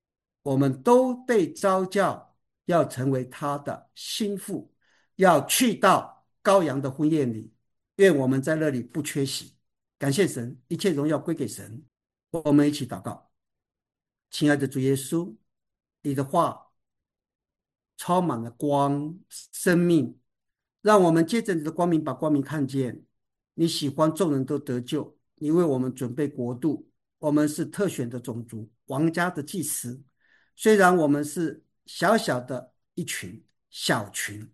我们都被召叫要成为他的心腹，要去到羔羊的婚宴里。愿我们在那里不缺席。感谢神，一切荣耀归给神。我们一起祷告。亲爱的主耶稣，你的话充满了光，生命，让我们借着你的光明把光明看见。你喜欢众人都得救，你为我们准备国度，我们是特选的种族，王家的祭司。虽然我们是小小的一群小群，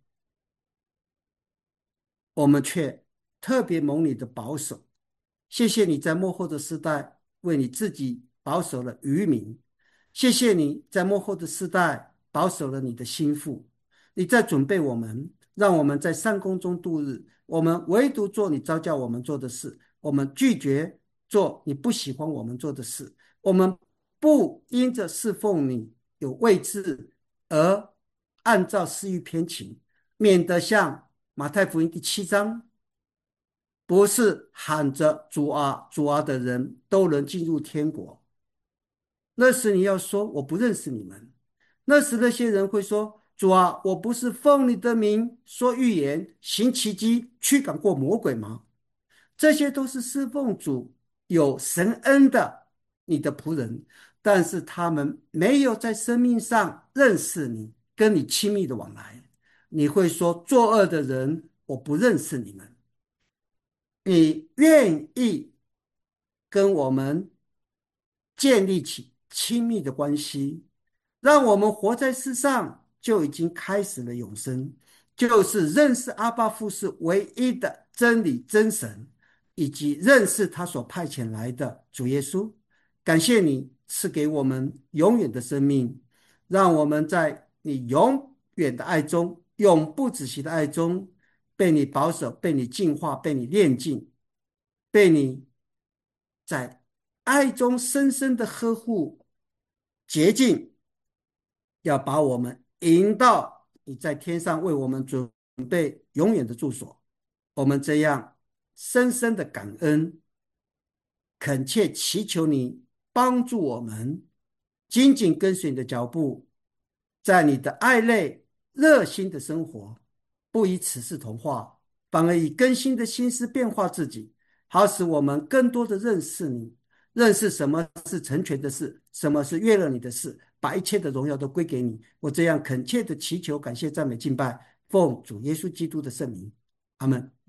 我们却特别蒙你的保守。谢谢你在末后的时代为你自己保守了渔民，谢谢你在末后的时代保守了你的心腹。你在准备我们，让我们在善功中度日。我们唯独做你召叫我们做的事，我们拒绝做你不喜欢我们做的事。我们不因着侍奉你有位置而按照私欲偏情，免得像马太福音第七章，不是喊着主啊主啊的人都能进入天国。那时你要说我不认识你们。那时那些人会说，主啊，我不是奉你的名说预言行奇迹驱赶过魔鬼吗？这些都是侍奉主有神恩的你的仆人，但是他们没有在生命上认识你，跟你亲密的往来。你会说作恶的人我不认识你们。你愿意跟我们建立起亲密的关系，让我们活在世上就已经开始了永生，就是认识阿爸父是唯一的真理真神，以及认识他所派遣来的主耶稣。感谢你赐给我们永远的生命，让我们在你永远的爱中，永不止息的爱中，被你保守，被你净化，被你炼净，被你在爱中深深的呵护洁净，要把我们引到你在天上为我们准备永远的住所。我们这样深深的感恩，恳切祈求你帮助我们紧紧跟随你的脚步，在你的爱内热心的生活，不以此事同化，反而以更新的心思变化自己，好使我们更多的认识你，认识什么是成全的事，什么是悦乐你的事，把一切的荣耀都归给你。我这样恳切的祈求，感谢赞美敬拜，奉主耶稣基督的圣名，阿们。